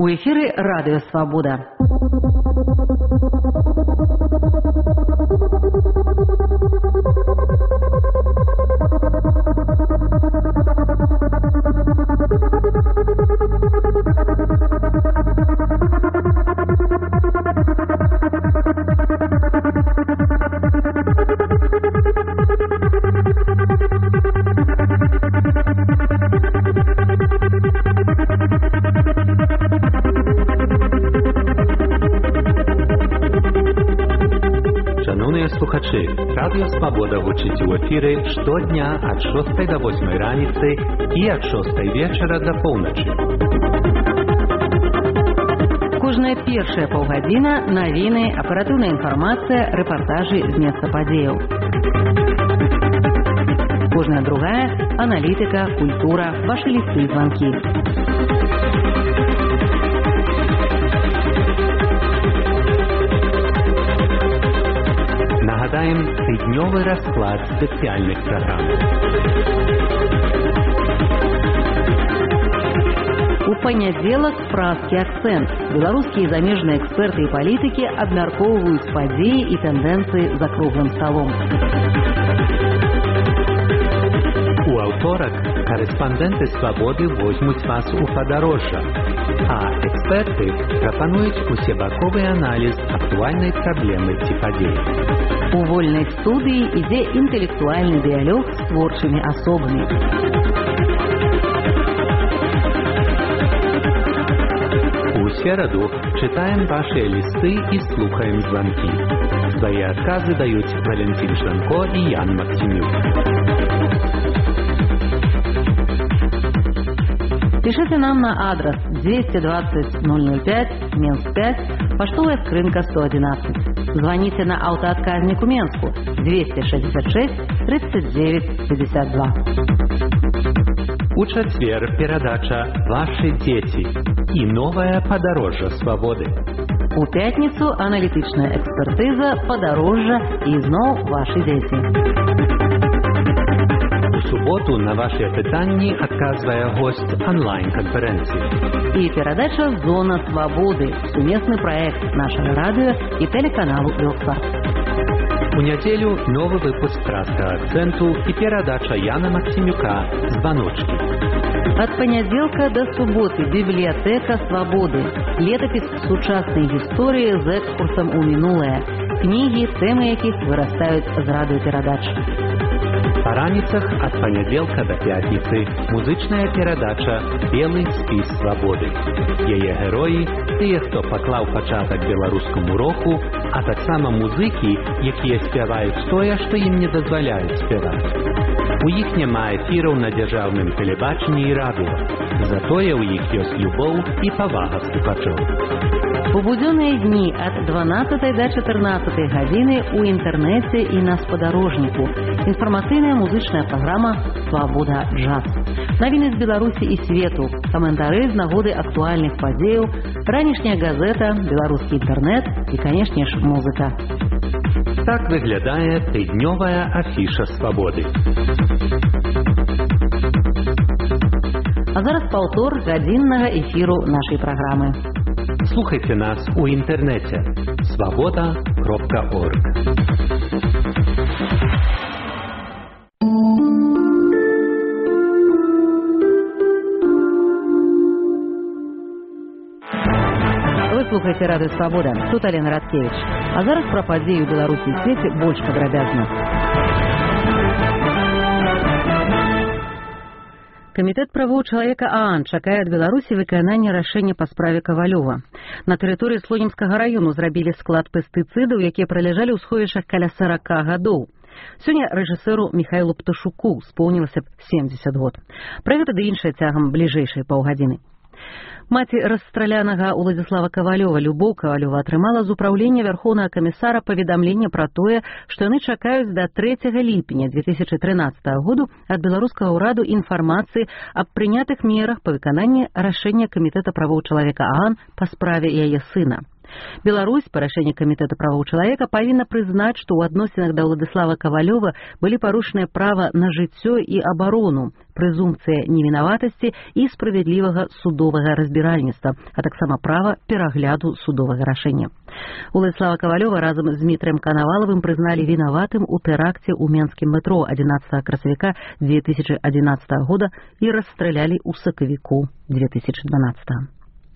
У эфіры радыё «Свабода». Слухачі, Радіо Свобода гучить у ефірі щодня від 6 до 8 раниці і від 6 вечора до полночі. Кожная першая паўгадзіна навіны, аператыўная інфармацыя, рэпартажы з месца падзеяў. Кожная другая аналітыка, культура, вашы лісты і званкі. Нагадаем тыднёвы расклад спецыяльных праграм. У панядзелак празкі акцэнт. Беларускія і замежныя эксперты і палітыкі абмяркоўваюць падзеі і тэндэнцыі за круглым сталом. У аўторак корэспандэнты «Свабоды» возьмуць вас у падарожжа, а эксперты прапануюць усебаковы аналіз актуальнай праблемы ці падзеі. У вольнай студыі ідзе інтэлектуальны дыялог з творчымі асобамі. У сераду читаем ваши листы и слухаем звонки. Свои отказы дают Валентин Шанко и Ян Максимюк. Пишите нам на адрес 220 005, Минск 5, поштовая скрынка 111. Звоните на автоотказник у Менску 266 39 52. У четверг передача «Ваши дети» и новое подорожжа свободы. У пятницу аналитичная экспертиза «Подорожжа» и снова «Ваши дети». У суботу на ваши пытанні отказывая гость онлайн-конференции. И передача «Зона свободы» – совместный проект нашего радио и телеканалу «Белсат». У неделю новый выпуск «Краткого акценту» и передача Яна Максимюка «Звоночки». От понеделька до субботы библиотека свободы. Летопись сучасной истории с экскурсом у минулое. Книги, темы яких вырастают з радиопередач. По раніцах от понеделька до пятницы музычная передача «Белый спіс свободы». Яе герои – тыя, хто паклаў пачатак беларускаму року, а таксама музыкі, якія спяваюць тое, што ім не дазваляюць спяваць. У іх няма эфіраў на дзяржаўным тэлебачанні і радыё. Затое ў іх ёсць любоў і павага слухачоў. У будённые дни от 12 до 14 годины у интернете и на сподорожнику. Информационная музычная программа «Свобода джаз». Новины из Беларуси и свету, комментары з нагоды актуальных подеев, ранішняя газета, белорусский интернет и, конечно же, музыка. Так выглядае тыднёвая афіша свободы. А зараз паўтор гадзіннага эфиру нашей программы. Слухайте нас у интернете svoboda.org. Вы слухаете радыё «Свобода». Тут Алена Радкевич. А зараз пра падзеі ў Беларусі і свеце больш падрабязна. Камітэт правоў чалавека ААН чакае ад Беларусі выканання рашэння па справе Кавалёва. На тэрыторыі Слонімскага раёну зрабілі склад пестыцыдаў, якія праляжалі ў сховішчах каля 40 гадоў. Сёння рэжысэру Міхайлу Пташуку споўнілася б 70 год. Пра гэта ды іншае цягам бліжэйшай паўгадзіны. Маці расстралянага Уладзіслава Кавалёва Любоў Кавалёва атрымала з упраўлення Вярхоўнага камісара паведамленне пра тое, што яны чакаюць да 3 ліпеня 2013 году ад беларускага ўраду інфармацыі аб прынятых мерах па выкананні рашэння Камітэта правоў чалавека ААН па справе яе сына. Беларусь, па рашэнні камітэта правоў чалавека, павінна прызнаць, што ў адносінах да Уладзіслава Кавалёва былі парушаныя права на жыццё і абарону, прэзумпцыя невінаватасці і справядлівага судовага разбіральніцтва, а таксама права перагляду судовага рашэння. Уладзіслава Кавалёва разам з Дмітрыем Канавалавым прызналі вінаватым у тэракце ў менскім метро 11 красавіка 2011 года і расстралялі ў сакавіку 2012.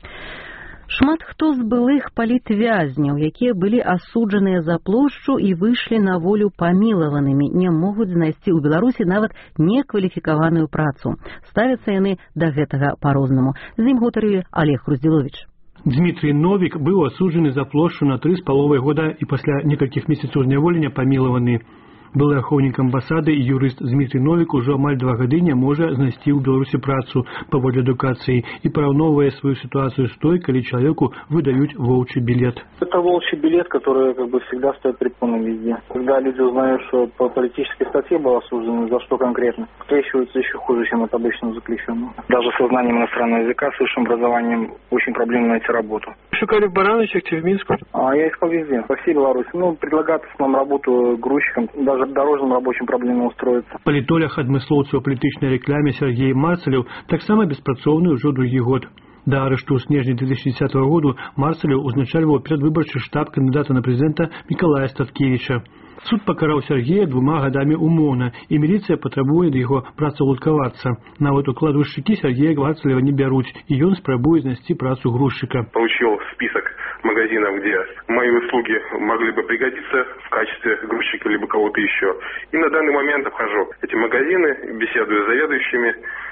Шмат хто з былых палітвязняў, якія былі асуджаныя за плошчу і выйшлі на волю памілаванымі, не могуць знайсці ў Беларусі нават некваліфікаваную працу. Ставяцца яны да гэтага па-рознаму. З ім гутарыў Олег Хруздзіловіч. Дмитрий Новик был осужден за плошчу на 3,5 года и после нескольких месяцев зняволення памілаваны. Былы ахоўнік амбасады і юрыст Дмитрий Новик уже амаль 2 гады не можа знайсці ў Беларусі працу паводле адукацыі і параўноўвае свою ситуацию с той, калі человеку выдают волчий билет. Это волчий билет, который всегда стоит препоном везде. Когда люди узнают, что по политической статье был осужден, за что конкретно, вкрещиваются еще хуже, чем от обычного заключенного. Даже со знанием иностранного языка, с высшим образованием очень проблемно найти работу. Шукали в Барановичах, в Минску? Я искал везде, по всей Беларуси. Предлагают в основном работу грузчиком, даже дорожным рабочим проблемно устроиться. Палітолог адмыслоўца ў палітычнай рэкламе Сергей Марцалеў таксама беспрацоўны ўжо другі год. Да арышту ў снежні 2010 году Марцалеў узначальваў перадвыбарчы штаб кандыдата на прэзідэнта Мікалая Статкевіча. Суд пакараў Сергея 2 гадамі умоўна, і міліцыя патрабуе да яго працаўладкавацца. Нават укладвальшчыкі Сергея Марцалева не бяруць, і ён спрабуе знайсці працу грузчыка. Получил список магазинов, где мои услуги могли бы пригодиться в качестве грузчика либо кого-то еще. И на данный момент обхожу эти магазины, беседую с заведующими.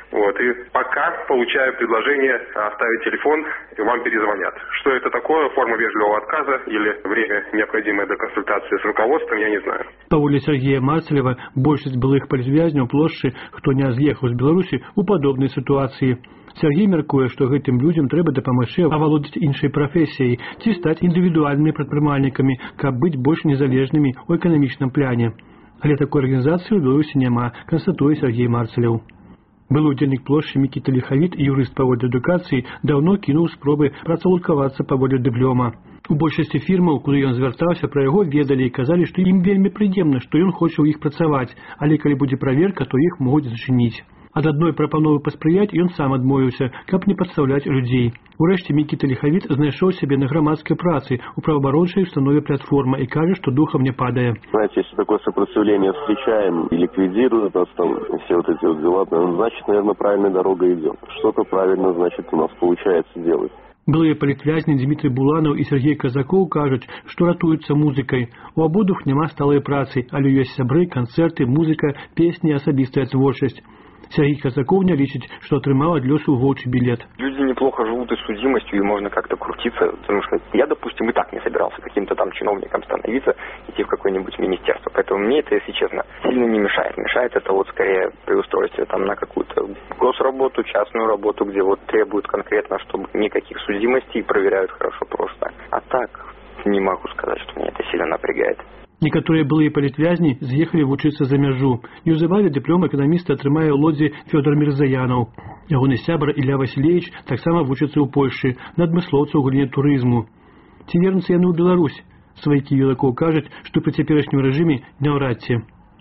И пока получаю предложение оставить телефон, и вам перезвонят. Что это такое, форма вежливого отказа или время, необходимое для консультации с руководством, я не знаю. Паводле Сергея Марцалева, большасць былых палітвязняў плошчы, хто не з'ехаў з Беларусі, у падобнай сітуацыі. Сергей мяркуе, што гэтым людзям трэба дапамагчы авалодаць іншай прафесіяй ці стаць індывідуальнымі прадпрымальнікамі, каб быць больш незалежнымі ў эканамічным пляне. Але такой арганізацыі ў Беларусі няма, канстатуе Сергей Марцалеў. Былы ўдзельнік плошчы Мікіта Ліхавіт і юрыст паводле адукацыі даўно кінуў спробы працаўладкавацца паводле дыплома. У большасці фірмаў, куды ён звяртаўся, пра яго ведалі і казалі, што ім вельмі прыемна, што ён хоча ў іх працаваць, але калі будзе праверка, то іх могуць зачыніць. Ад адной прапановы паспрыяць ён сам адмовіўся, каб не падстаўляць людзей. Урэшце Мікіта Ліхавіт знайшоў сябе на грамадскай працы ў праваабарончай установе «Платформа» и кажа, что духом не падае. Знаете, если такое сопротивление встречаем и ликвидируют нас там все вот эти вот дела, значит, наверное, правильная дорога идет. Что-то правильно, значит, у нас получается делать. Былыя палітвязні Дмітрий Буланаў і Сергей Казакоў кажуць, што ратуюцца музыкай. У абодвух няма сталай працы, але ёсць сябры, канцэрты, музыка, песні, асабістая творчасць. Сергей Казаков не лечит, что отрымал от лесу волчий билет. Люди неплохо живут и судимостью, и можно как-то крутиться. Потому что я, допустим, и так не собирался каким-то там чиновником становиться, идти в какое-нибудь министерство. Поэтому мне это, если честно, сильно не мешает. Мешает это вот скорее при устройстве там на какую-то госработу, частную работу, где вот требуют конкретно, чтобы никаких судимостей, проверяют хорошо просто. А так не могу сказать, что меня это сильно напрягает. Некаторыя былыя палітвязні з'ехалі вучыцца за мяжу. Неўзабаве дыплом эканаміста атрымае ў Лодзі Фёдор Мірзаянаў. Ягоны сябар Ілля Васілевіч таксама вучыцца ў Польшчы на адмыслоўца ў галіне турызму. Ці вернуцца яны ў Беларусь? Сваякі юнакоў кажуць, што пры цяперашнім рэжыме наўрад ці.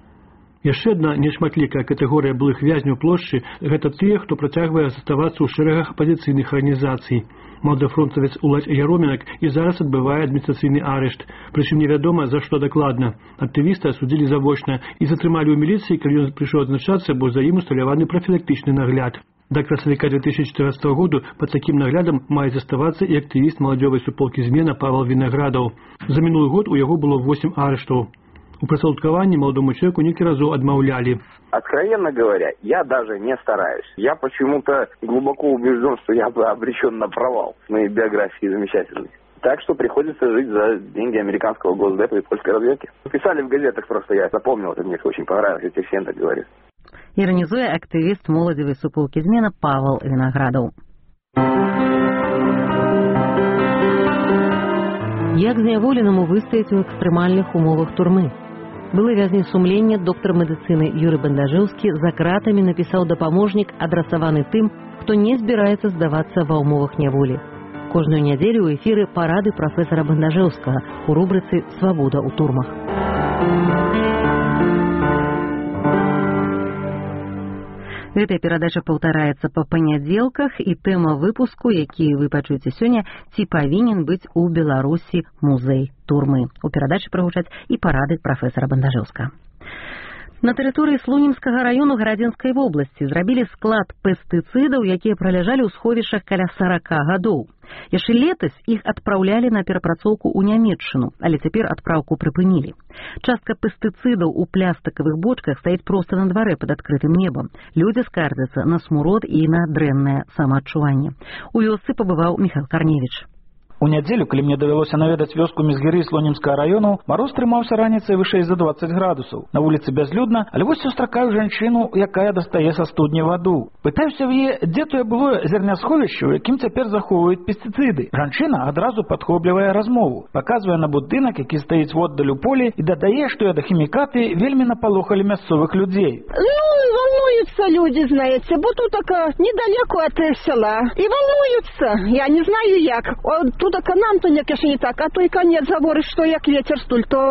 Яшчэ адна нешматлікая катэгорыя былых вязняў плошчы – гэта тыя, хто працягвае заставацца ў шэрагах апазіцыйных арганізацый. Молодофронтовец Уладзь Яромінак і зараз адбывае адміністрацыйны арышт. Прычым невядома, за што дакладна. Актывіста асудзілі завочна і затрымалі ў міліцыі, калі ён прыйшоў адзначацца, бо за ім усталяваны прафілактычны нагляд. Да красавіка 2014 году пад такім наглядам мае заставацца і актывіст маладзёвай суполкі «Змена» Павел Вінаградаў. За мінулы год у яго было 8 арыштаў. У працаўладкаванні маладому человеку некалькі разоў адмаўлялі. Откровенно говоря, я даже не стараюсь. Я почему-то глубоко убежден, что я обречен на провал в моей биографии замечательной. Так что приходится жить за деньги американского госдепа и польской разведки. Писали в газетах, просто я запомнил, это мне очень понравилось, если всем так говорит. Іранізуе актывіст моладзевай суполкі «Змена» Павел Вінаградаў. Як зняволенаму выстаяць у экстрэмальных умовах турмы? Былы вязень сумлення доктар медыцыны Юрый Бандажэўскі за кратамі напісаў дапаможнік, адрасаваны тым, хто не збіраецца здавацца ва ўмовах няволі. Кожную нядзелю ў эфіры парады прафесара Бандажэўскага у рубрыцы «Свабода ў турмах». Гэтая перадача паўтараецца па панядзелках, і тэма выпуску, які вы пачуеце сёння, ці павінен быць у Беларусі музей турмы. У перадачы прагучаць і парады прафесара Бандажэўскага. На тэрыторыі Слонімскага раёну Гарадзенскай вобласці зрабілі склад пестыцыдаў, якія праляжалі ў сховішчах каля 40 гадоў. Яшчэ летась іх адпраўлялі на перапрацоўку ў Нямецчыну, але цяпер адпраўку прыпынілі. Частка пестыцыдаў у плястыкавых бочках стаіць проста на дварэ пад адкрытым небам. Людзі скардзяцца на смурод і на дрэннае самаадчуванне. У вёсцы пабываў Міхайл Карневіч. У нядзелю, калі мне давялося наведаць вёску Мізгіры Слонімскага раёну, мароз трымаўся раніцай вышэй за 20 градусаў. На вуліцы бязлюдна, але вось сустракаю жанчыну, якая дастае са студні ваду. Пытаюся в яе, дзе тое было зернясховішча, у якім цяпер захоўваюць пестыцыды. Жанчына адразу падхоплівае размову, паказвае на будынак, які стаіць воддаль у полі, і дадае, што ядахімікаты вельмі напалохалі мясцовых людзей. Волнуются люди, знаете, бо тут недалеко от села. И волнуются, я не знаю як. Туда к нам то некаше не так, а то и конец говорит, что як ветер стуль, то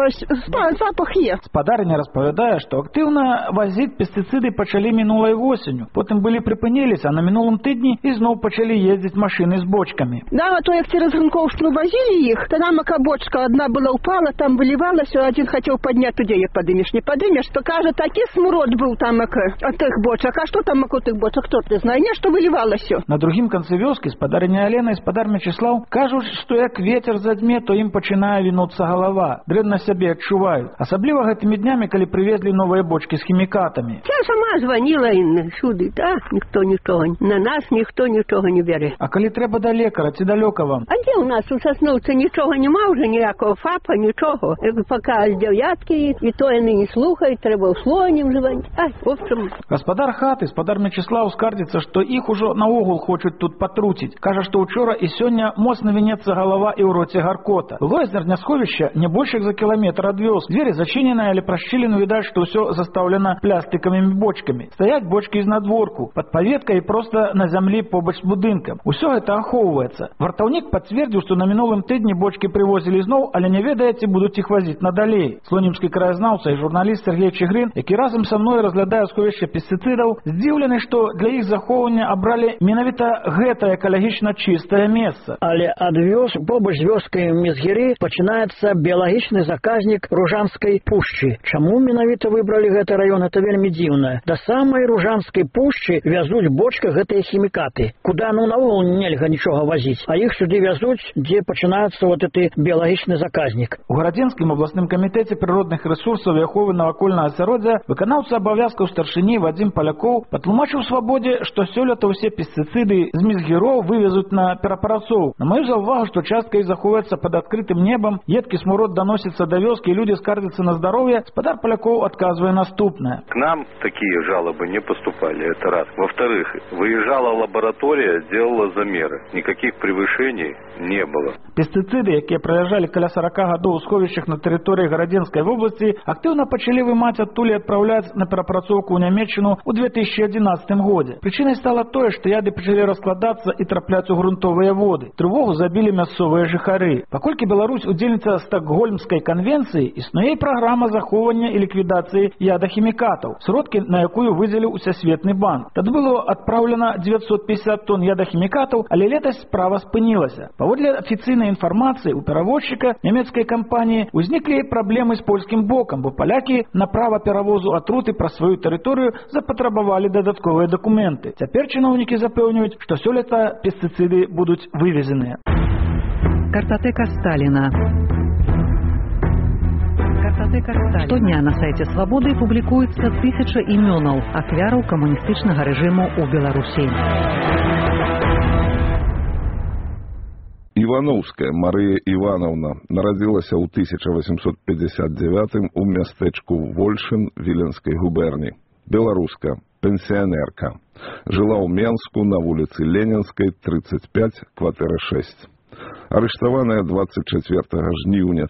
запах є. Спадарня распавядае, што актыўна вазіць пестыцыды пачалі мінулай восенню. Потым былі прыпыніліся, а на мінулым тыдні ізноў пачалі ездзіць машыны з бочкамі. Да, а то як цераз Грынкоўшчыну возили их, то нам бочка одна была упала, там выливалась, а один хотел поднять, туда ее подымешь, не подымешь, то кажа, такий смурод был там от тых бочак. А что там от тых бочак, кто ты знає, не, что выливалось все. На другім канцы вёскі спадарня Алена і спадар Мячеслав кажуць, што як ветер задзьме, то ім пачынае вінуцца галава. Дрэнна сябе адчуваюць. Асабліва гэтымі днямі, калі прывезлі новыя бочкі з хімікатамі. Я сама звонила ім сюды, да, ніхто нічого, на нас ніхто нічого не бере. А калі трэба да лекара, ці далёка вам? А дзе у нас у Сасноўцы нічого нема вже, ніякого ФАПа, нічого. Пока дзявяткі, і то яны не слухаюць, трэба ў Слонім звоніць. В общем... Гаспадар хаты, спадар Мячеслав, скардзіцца, што іх ужо наогул хочуць тут патруціць. Кажа, што ўчора і сёння моцна вінецца голова і ў роце гаркота. Было зернясховішча не больш як за кіламетр ад вёскі. Двері зачыненыя, але праз шчыліну відаць, што ўсё застаўлена плястыкавымі бочкамі. Стаяць бочкі знадворку, пад паветкай і проста на зямлі побач з будынкам. Усё гэта ахоўваецца. Вартаўнік пацвердзіў, што на мінулым тыдні бочкі прывозілі зноў, але не ведае, ці будуць іх вазіць надалей. Слонімскі краязнаўца і журналіст Сергей Чигрин, які разам са мной разглядае сховішча пестыцыдаў, здзіўлены, што для іх захоўвання абралі менавіта гэта экалагічна чыстае месца. Але ад побач з вёскай Мізгіры пачынаецца біялагічны заказнік Ружанскай пушчы. Чаму менавіта выбралі гэты раён, это вельмі дзіўна. Да самай Ружанскай пушчы вязуць бочках гэтыя хімікаты, куда наогул нельга нічога вазіць, а іх сюды вязуць, дзе пачынаецца вот гэты біялагічны заказнік. У Гарадзенскім абласным камітэце прыродных рэсурсаў і аховы навакольнага асяроддзя выканаўца абавязкаў старшыні Вадзім Палякоў патлумачыў Свабодзе, што сёлета ўсе пестыцыды з Мізгіроў вывезуць на перапрацоўку. На маю заўвагу, што частка іх захоўваецца пад адкрытым небам, едкі смурод даносіцца да вёскі, і людзі скардзяцца на здароўе, спадар Палякоў адказвае наступнае. К нам такие жалобы не поступали, это раз. Во-вторых, выезжала лаборатория, делала замеры. Никаких превышений не было. Пестыцыды, якія праляжалі каля 40 гадоў у сховішчах на тэрыторыі Гарадзенскай вобласці, актыўна пачалі вымаць адтуль і адпраўляць на перапрацоўку ў Нямецчыну ў 2011 годзе. Прычынай стала тое, што яды пачалі раскладацца і трапляць у грунтовыя воды. Трывогу забілі мясцовыя жыхары. Паколькі Беларусь удзельніца Стокгольмскай канвенцыі, існуе праграма захоўвання і ліквідацыі ядахімікатаў, сродкі на якую выдзеліў Усесветны банк. Тады было адпраўлена 950 тонн ядахімікатаў, але летась справа спынілася. Паводле афіцыйнай інфармацыі, у перавозчыка нямецкай кампаніі ўзніклі праблемы з польскім бокам, бо палякі на права перавозу атруты праз сваю тэрыторыю запатрабавалі дадатковыя дакументы. Цяпер чыноўнікі запэўнююць, што сёлета пестыцыды будуць вывезеныя. Картотека Сталина. Штодня на сайте «Свободы» публикуется 1000 именов ахвяраў камуністычнага рэжыму ў Беларусі. Івановская Марыя Івановна нарадзілася ў 1859 у мястэчку Вольшын Віленскай губерні. Беларуска, пенсіянерка. Жыла ў Менску на вуліцы Ленінскай, 35, кватэра 6. Арыштаваная 24 жніўня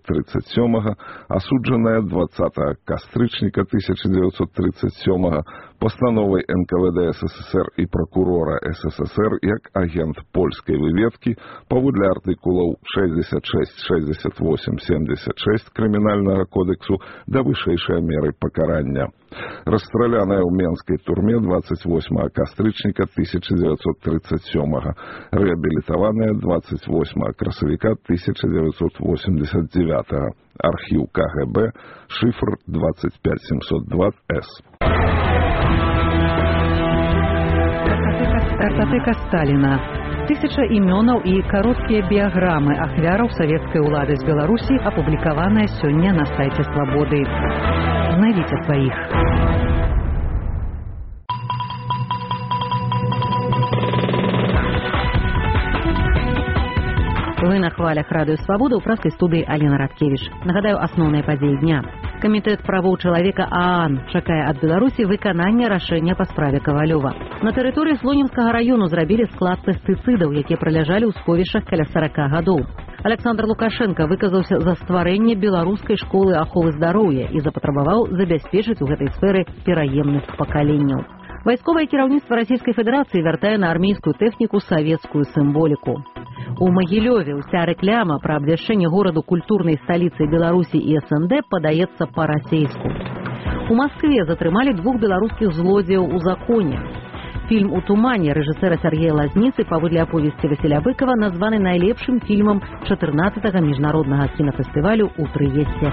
1937, асуджаная 20 кастрычніка 1937 Пастановай НКВД СССР і прокурора СССР як агент польскай выведкі паводле артыкулаў 66, 68, 76 Крымінальнага кодексу да вышэйшай меры пакарання. Расстраляная ў менскай турме 28 кастрычніка 1937, рэабілітаваная 28 красавіка 1989. Архіў КГБ, шифр 25702С. Картатэка Сталіна. 1000 імёнаў і кароткія біяграмы ахвяраў савецкай улады з Беларусі апублікаваныя сёння на сайце Свабоды. Знайдзіце сваіх. Вы на хвалях радыё Свабода ў праскай студыі Алена Радкевіч. Нагадаю, асноўныя падзеі дня. Камітэт правоў чалавека ААН чакае ад Беларусі выканання рашэння па справе Кавалёва. На тэрыторыі Слонімскага раёну зрабілі склад пестыцыдаў, якія праляжалі ў сховішчах каля 40 гадоў. Александр Лукашенко выказаўся за стварэнне беларускай школы аховы здароўя і запатрабаваў забяспечыць у гэтай сферы пераемнасць пакаленняў. Вайсковае кіраўніцтва Расійскай Федэрацыі вяртае на армейскую тэхніку савецкую сімволіку. У Магілёве ўся рэкляма пра абвяшчэнне гораду культурнай сталіцай Беларусі і СНД падаецца па-расейску. У Маскве затрымалі 2 беларускіх злодзеяў у законе. Фільм «У тумане» рэжысэра Сергея Лазніцы паводле аповесці Васіля Быкова названы найлепшым фільмам 14-го міжнароднага кінафестывалю ў Трыесце.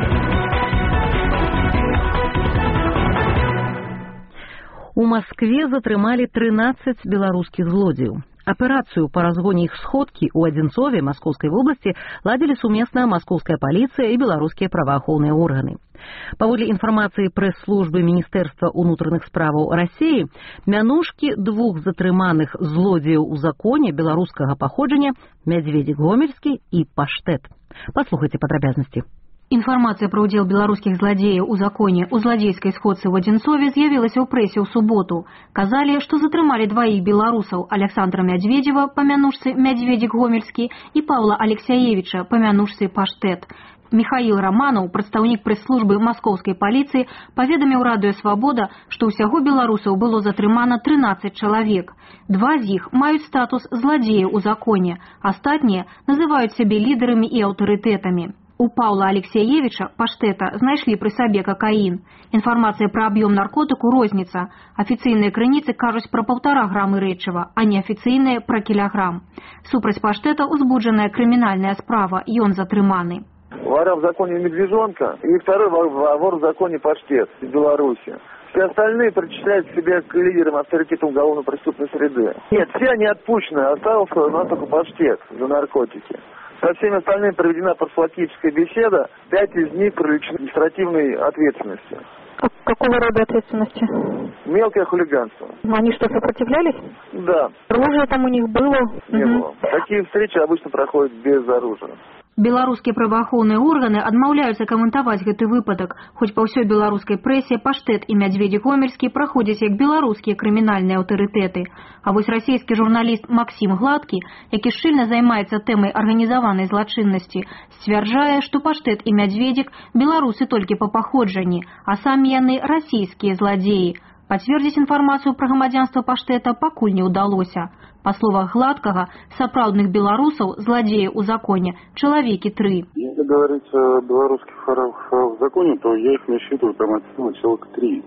У Маскве затрымалі 13 беларускіх злодзеяў. Аперацыю па разгоне іх сходкі ў Адзінцове Маскоўскай вобласці ладзілі сумесна маскоўская паліцыя і беларускія праваахоўныя органы. Паводле інфармацыі прэс-службы Міністэрства ўнутраных справаў Расіі, мянушкі 2 затрыманых злодзеяў у законе беларускага паходжання Мядзведзік Гомельскі і Паштэт. Паслухайце падрабязнасці. Інфармацыя пра ўдзел беларускіх зладзеяў у законе ў зладзейскай сходцы ў Адзінцове з'явілася ў прэсе ў суботу. Казалі, што затрымалі 2 беларусаў Александра Мядзведзева па мянушцы Мядзведзік Гомельскі і Паўла Алексяевіча па мянушцы Паштэт. Михаил Романов, прадстаўнік прэс-службы маскоўскай паліцыі, паведаміў радыё Свабода, што ўсяго беларусаў было затрымана 13 чалавек. 2 з іх маюць статус зладзеяў у законе, астатнія называюць сябе лідарамі і аўтарытэтамі. У Паўла Алексеевича, Паштэта, знайшлі пры сабе какаін. Інфармацыя пра аб'ём наркотыку розніца. Афіцыйныя крыніцы кажуць пра 1,5 грамы рэчыва, а неафіцыйныя пра кілаграм. Супраць Паштэта узбуджаная крымінальная справа, ён затрыманы. Вора в законе Медвежонка и второй вор в законе Паштет из Беларуси. Все остальные причисляют себя к лидерам авторитета уголовно-преступной среды. Нет, все они отпущены, остался у нас только Паштет за наркотики. Со всеми остальными проведена профилактическая беседа, 5 из них привлечены к административной ответственности. Какого рода ответственности? Мелкое хулиганство. Они что, сопротивлялись? Да. Оружие там у них было? Не было. Такие встречи обычно проходят без оружия. Беларускія праваахоўныя органы адмаўляюцца каментаваць гэты выпадак, хоць па ўсёй беларускай прэсе Паштэт і Мядзведзік Гомельскі праходзяць як беларускія крымінальныя аўтарытэты. А вось расійскі журналіст Максім Гладкі, які шчыльна займаецца тэмай арганізаванай злачыннасці, сцвярджае, што Паштэт і Мядзведзік беларусы толькі па паходжанні, а самі яны расійскія зладзеі. Пацвердзіць інфармацыю пра грамадзянства Паштэта пакуль не ўдалося. Па словах Гладкага, сапраўдных беларусаў, злодеев у законе, человеки 3. Если говорить о белорусских ворах в законе, то я их насчитываю там от силы человек 3.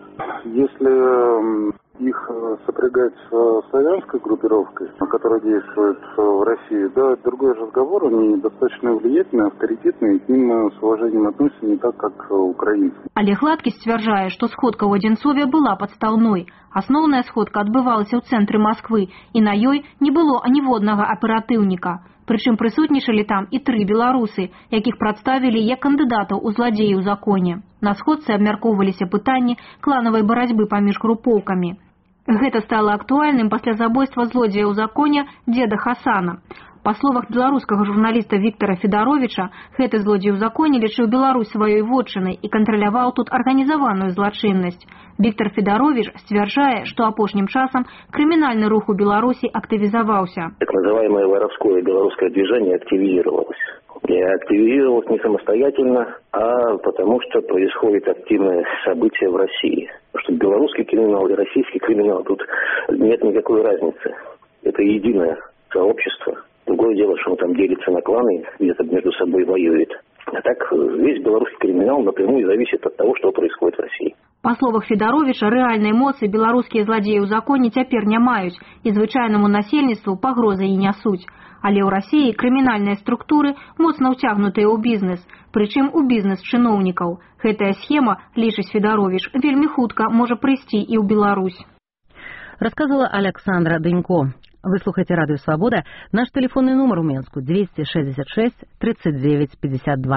Если их сопрягать с славянской группировкой, которая действует в России, да, другой разговор, они достаточно влиятельные, авторитетные, и к ним с уважением относятся не так, как украинцы. Але Гладкі сцвярджае, што сходка ў Адзінцове была падстаўной. Асноўная сходка адбывалася ў цэнтры Масквы, і на ёй не было аніводнага аператыўніка. Прычым прысутнічалі там і 3 беларусы, якіх прадставілі як кандыдатаў у зладзеі ў законе. На сходцы абмяркоўваліся пытанні кланавай барацьбы паміж групоўкамі. Гэта стала актуальным пасля забойства злодзея ў законе дзеда Хасана. Па словах беларускага журналіста Віктара Федаровіча, гэты злодзей у законе лічыў Беларусь сваёй вотчынай і кантраляваў тут арганізаваную злачыннасць. Віктор Федарович сцвярджае, што апошнім часам крымінальны рух у Беларусі актывізаваўся. Так называемое воровское белорусское движение активизировалось. И активизировалась не самостоятельно, а потому что происходит активное событие в России. Потому что белорусский криминал и российский криминал, тут нет никакой разницы. Это единое сообщество. Другое дело, что он там делится на кланы, где-то между собой воюет. А так весь белорусский криминал напрямую зависит от того, что происходит в России. Па словах Федаровича, рэальнай моцы беларускія зладзеі ў законе цяпер не маюць і звычайнаму насельніцтву пагрозы і нясуць. Але ў Расіі крымінальныя структуры моцна ўцягнутыя ў бізнес, прычым у бізнес чыноўнікаў. Гэтая схема, лічыць Федарович, вельмі хутка можа прыйсці і ў Беларусь. Рассказывала Александра Дынько. Вы слухаете Радио Свобода. Наш телефонный номер у Минску 266 39 52.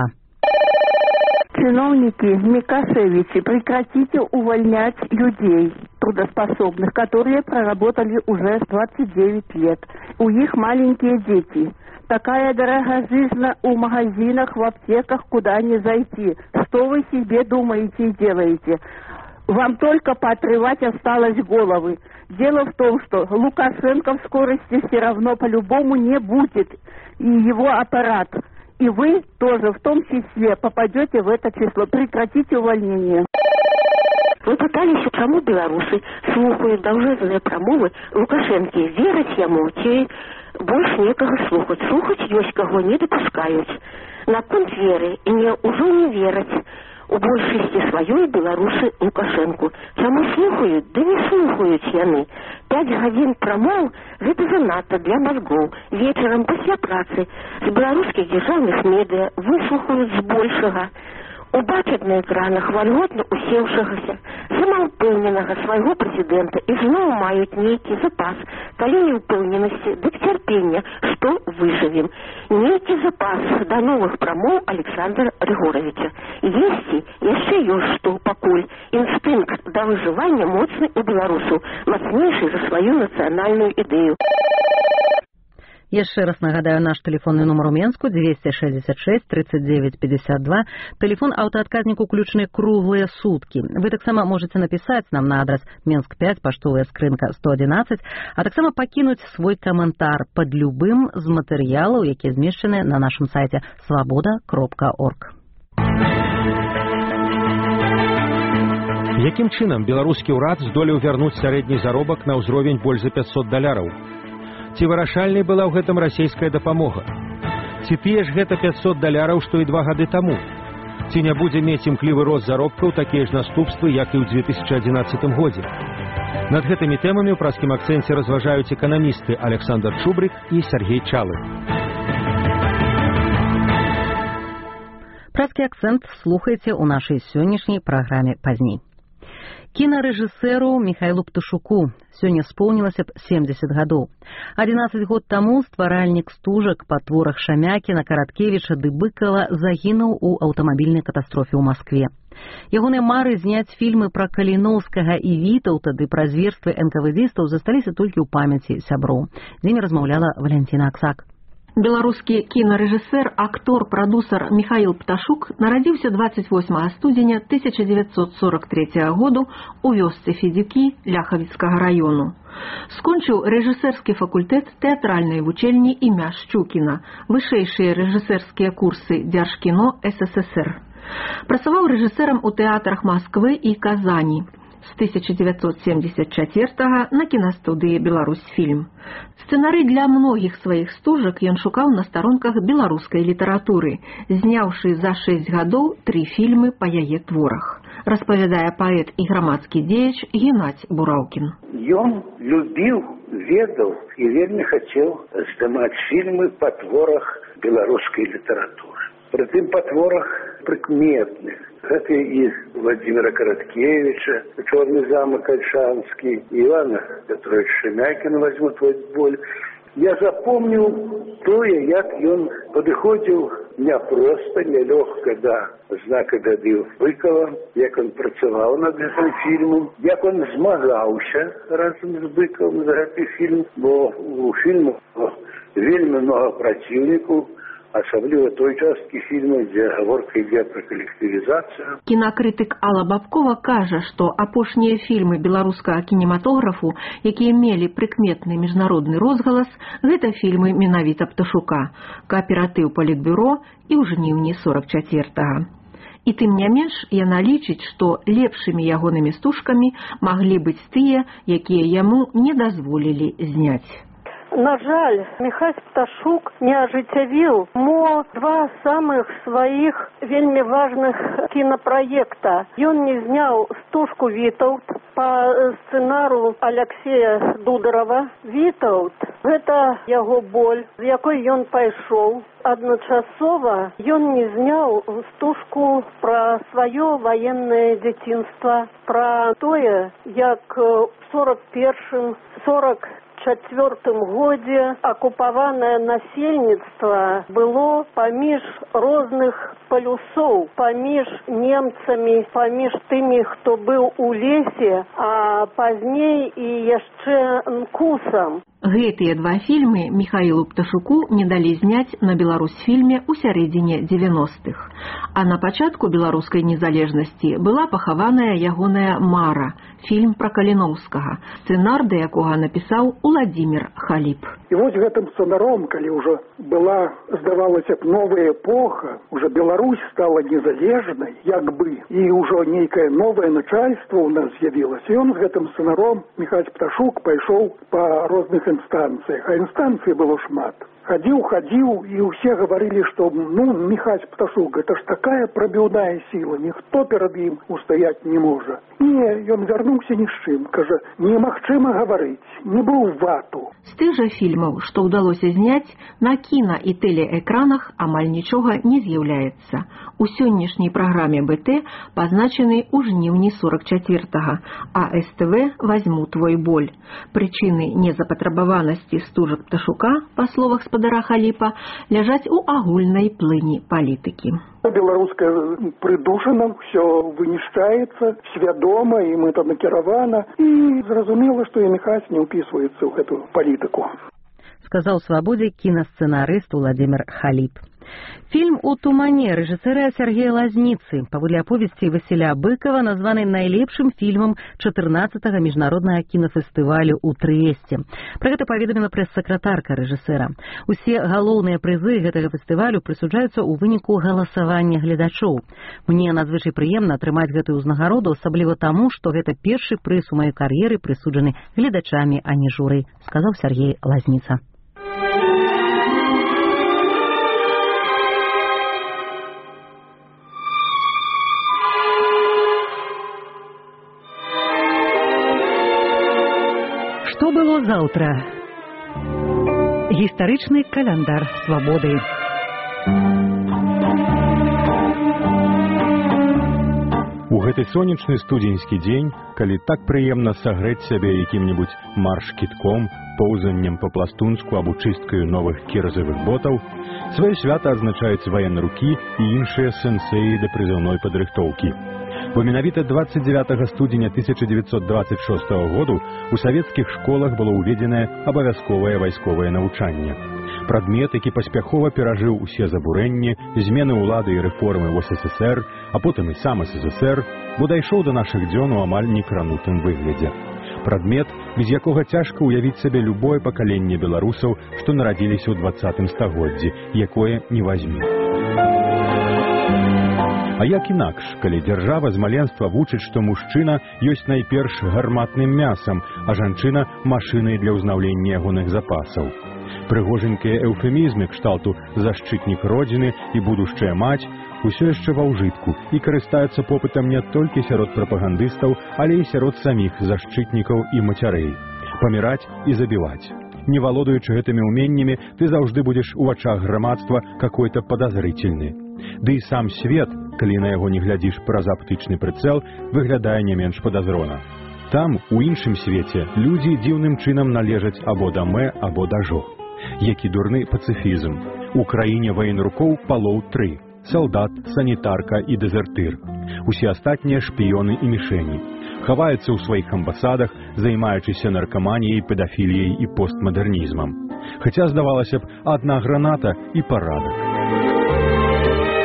Чиновники Микашевичи, прекратите увольнять людей трудоспособных, которые проработали уже 29 лет. У них маленькие дети. Такая дорогая жизнь у магазинах, в аптеках, куда не зайти. Что вы себе думаете и делаете? Вам только поотрывать осталось головы. Дело в том, что Лукашенко в скорости все равно по-любому не будет, и его аппарат. И вы тоже в том числе попадете в это число. Прекратите увольнение. Вы пытались, чему белорусы слухают должностные промовы Лукашенко. Верить ему, ці больше некого слухать. Слухать есть кого не допускают. На пункт веры и не уже не верить. У большасці сваёй беларусы Лукашэнку. Чаму слухаюць? Да не слухаюць яны. 5 гадзін прамоў – гэта занадта для мазгоў. Вечарам пасля працы з беларускіх дзяржаўных медыа выслухаюць збольшага. Убачаць на экранах вальготна усеўшагася, самаўпэўненага свайго прэзідэнта і зноў маюць нейкі запас, калі не ўпэўненасці, дык цярпення, што выжывем. Нейкі запас да новых прамоў Александра Григоровича. Есці яшчэ ёсць што пакуль. Інстынкт да выжывання моцны у беларусаў, мацнейшы за сваю нацыянальную ідэю. Еще раз нагадаю, наш телефонный номер у Менску 266 39 52. Телефон автоотказник уключены круглые сутки. Вы так само можете написать нам на адрес Менск 5, поштовая скрынка 111, а так само покинуть свой комментар под любым из материалов, які змешчаны на нашем сайте svoboda.org. Яким чынам беларускі ўрад здолеў вярнуць сярэдні заробак на ўзровень больш за $500? Ці вырашальнай была ў гэтым расійская дапамога? Ці тыя ж гэта $500, што і 2 гады таму? Ці не будзе мець імклівы рост заробкаў такія ж наступствы, як і ў 2011 годзе? Над гэтымі тэмамі ў праскім акцэнце разважаюць эканамісты Александр Чубрик і Сергей Чалы. Праскі акцэнт слухайце ў нашай сённяшняй праграме пазней. Кінарэжысэру Михайлу Птушуку сёння споўнілася б 70 гадоў. 11 год таму стваральнік стужак па творах Шамякіна, Караткевіча ды Быкова загінуў у аўтамабільнай катастрофе ў Маскве. Ягоныя мары зняць фільмы пра Каліноўскага і Вітаўта ды пра зверствы энкавэдыстаў засталіся толькі ў памяці сяброў. З імі размаўляла Валянціна Аксак. Беларускі кінарэжысэр, актор, прадусар Михаил Пташук нарадзіўся 28 студзеня 1943 году у вёсцы Федюкі Ляхавіцкага раёну. Скончыў рэжысэрскі факультэт тэатральнай вучэльні імя Шчукіна, вышэйшыя рэжысэрскія курсы Дзяржкіно СССР. Працаваў рэжысэрам у тэатрах Масквы і Казані. З 1974 на кінастудыі «Беларусьфільм». Сцэнарый для многіх сваіх стужак ён шукаў на старонках беларускай літаратуры, зняўшы за 6 гадоў 3 фільмы па яе творах. Распавядае паэт і грамадскі дзеяч Геннадзь Бураўкін. Ён любіў, ведаў і вельмі хацеў здымаць фільмы па творах беларускай літаратуры. Прытым па творах прыкметных. Гэта і Владимира Короткевича, «Черный замок Ольшанский», Ивана Петровича Шемякина «Возьму твой боль». Я запомнил тое, як ён падыходзіў няпроста, нялёгка да знака Дады Быкова, як он працаваў над гэтым фільмам, як он змагаўся разам з Быковым за гэты фільм, бо у фільму вельмі много праціўнікаў, асабліва той часткі фільма, дзе гаворка ідзе пра калектывізацыю. Кінакрытык Алла Бабкова кажа, што апошнія фільмы беларускага кінематографу, якія мелі прыкметны міжнародны розгалас, гэта фільмы менавіта Пташука, кааператыў Палітбюро і ў жніўні 44-го. І тым не менш, яна лічыць, што лепшымі ягонымі стужкамі маглі быць тыя, якія яму не дазволілі зняць. На жаль, Міхась Пташук не ажыццявіў два самых сваіх вельмі важных кінапраекта. Ён не зняў стужку «Вітаўт» па сцэнару Алексея Дударова. «Вітаўт» – гэта яго боль, з якой ён пайшоў. Адначасова ён не зняў стужку пра сваё ваеннае дзяцінства, пра тое, як у 41-44 годзе акупаванае насельніцтва было паміж розных палюсоў, паміж немцамі, паміж тымі, хто быў у лесе, а пазней і яшчэ нкусам. Гэтыя два фільмы Міхаілу Пташуку не далі зняць на Беларусьфільме ў сярэдзіне 90-х. А на пачатку беларускай незалежнасці была пахаваная ягоная мара, фільм пра Каліноўскага, сцэнар да якога напісаў Уладзімір Халіп. І вось гэтым сцэнаром, калі ўжо была, здавалася б, новая эпоха, уже Беларусь стала незалежнай, як бы, і ўжо нейкае новае начальство ў нас з'явілася. І ён з гэтым сцэнаром, Міхась Пташук, пайшоў па розных інстанцыях, а інстанцый было шмат. Хадзіў, і ўсе гаварылі, што Міхась Пташук, гэта ж такая прабіўная сіла, ніхто перад ім устаяць не можа. Не, ён вярнуўся ні з чым, кажа, немагчыма гаварыць, не быў вату. З тых жа фільмаў, што ўдалося зняць, на кіна і тэлеэкранах амаль нічога не з'яўляецца. У сённяшняй праграме БТ пазначаны ў жніўні 44-го, а СТВ «Возьму твой боль». Прычыны незапатрабаванасці стужак Пташука, па словах спадара Халіпа, ляжаць у агульнай плыні палітыкі. Беларуская прыдушана, ўсё вынішчаецца свядома, і мы там накіравана, і зразумела, што і Міхась не ўпісваецца ў гэтую палітыку. Сказаў «Свабодзе» кінасцэнарыст Уладзімір Халіп. Фільм «У тумане» рэжысэра Сергея Лазніцы, паводле аповесці Васіля Быкова, названы найлепшым фільмам 14-го міжнароднага кінафестывалю ў Трыесце. Пра гэта паведаміла прэс-сакратарка рэжысэра. Усе галоўныя прызы гэтага фестывалю прысуджаюцца ў выніку галасавання гледачоў. Мне надзвычай прыемна атрымаць гэтую ўзнагароду, асабліва таму, што гэта першы прыз у маёй кар'еры прысуджаны гледачамі, а не журы, сказаў Сергей Лазніца. Што было заўтра? Гістарычны каляндар свабоды. У гэты сонечны студзеньскі дзень, калі так прыемна сагрэць сябе якім-небудзь марш-кідком, поўзаннем па-пластунску або чысткаю новых кірзавых ботаў, сваё свята адзначаюць ваенрукі і іншыя сэнсеі да прызыўной падрыхтоўкі. Бо менавіта 29 студзеня 1926 году у савецкіх школах было ўведзенае абавязковае вайсковае навучанне. Прадмет, які паспяхова перажыў усе забурэнні, змены ўлады і рэформы ў СССР, а потым і сам СССР, бо дайшоў да нашых дзён у амаль некранутым выглядзе. Прадмет, без якога цяжка ўявіць сабе любое пакаленне беларусаў, што нарадзіліся ў 20 стагоддзі, якое не вазьмі. А як інакш, калі дзяржава з маленства вучыць, што мужчына ёсць найперш гарматным мясам, а жанчына – машынай для ўзнаўлення ягоных запасаў. Прыгоженькія эўфемізмы кшталту «защытнік родзіны» і «будушчая маць» усё яшчэ ва ўжытку і карыстаюцца попытам не толькі сярод прапагандыстаў, але і сярод саміх защытнікаў і мацярэй. Паміраць і забіваць. Не валодаючы гэтымі ўменнямі, ты заўжды будзеш у вачах грамадства какой-то падазрыцельны. Ды і сам свет, калі на яго не глядзіш праз аптычны прыцэл, выглядае не менш падазрона. Там, у іншым свеце, людзі дзіўным чынам належаць або да мэ, або да жо. Які дурны пацыфізм. У краіне ваенрукоў палоў 3. Салдат, санітарка і дэзертыр. Усе астатнія шпіёны і мішэні. Хаваюцца ў сваіх амбасадах, займаючыся наркаманіяй, педафіліяй і постмадэрнізмам. Хаця, здавалася б, адна граната і парадак.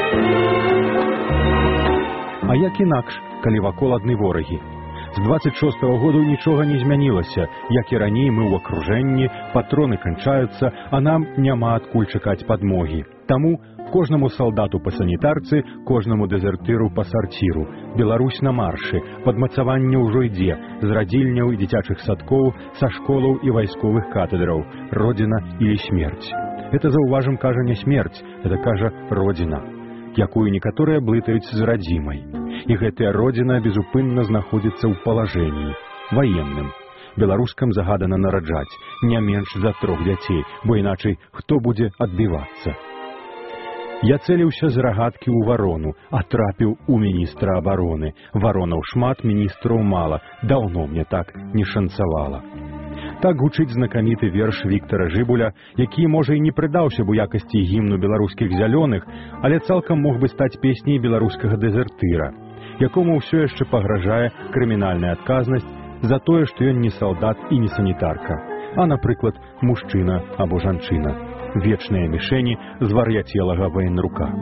А як інакш, калі вакол адны ворагі? З 26-го году нічога не змянілася. Як і раней, мы ў акружэнні, патроны канчаюцца, а нам няма адкуль чакаць падмогі. Таму кожнаму салдату па санітарцы, кожнаму дэзертыру па сарціру. Беларусь на маршы, падмацаванне ўжо ідзе, з радзільняў і дзіцячых садкоў, са школаў і вайсковых катедраў. Родзіна или смерць. Это, заўважым, кажа не смерць, это кажа родзіна, якую некаторыя блытаюць з радзімай. І гэтая родзіна безупынна знаходзіцца ў палажэнні ваенным. Беларускам загадана нараджаць не менш за 3 дзяцей, бо іначай хто будзе адбівацца? Я цэліўся з рагаткі ў варону, а трапіў у міністра абароны. Варонаў шмат, міністраў мала, даўно мне так не шанцавала. Так гучыць знакаміты верш Віктара Жыбуля, які, можа, і не прыдаўся б у якасці гімну беларускіх зялёных, але цалкам мог бы стаць песняй беларускага дэзертыра, якому ўсё яшчэ пагражае крымінальная адказнасць за тое, што ён не салдат і не санітарка, а, напрыклад, мужчына або жанчына. Вечныя мішэні звар'яцелага ваенрука.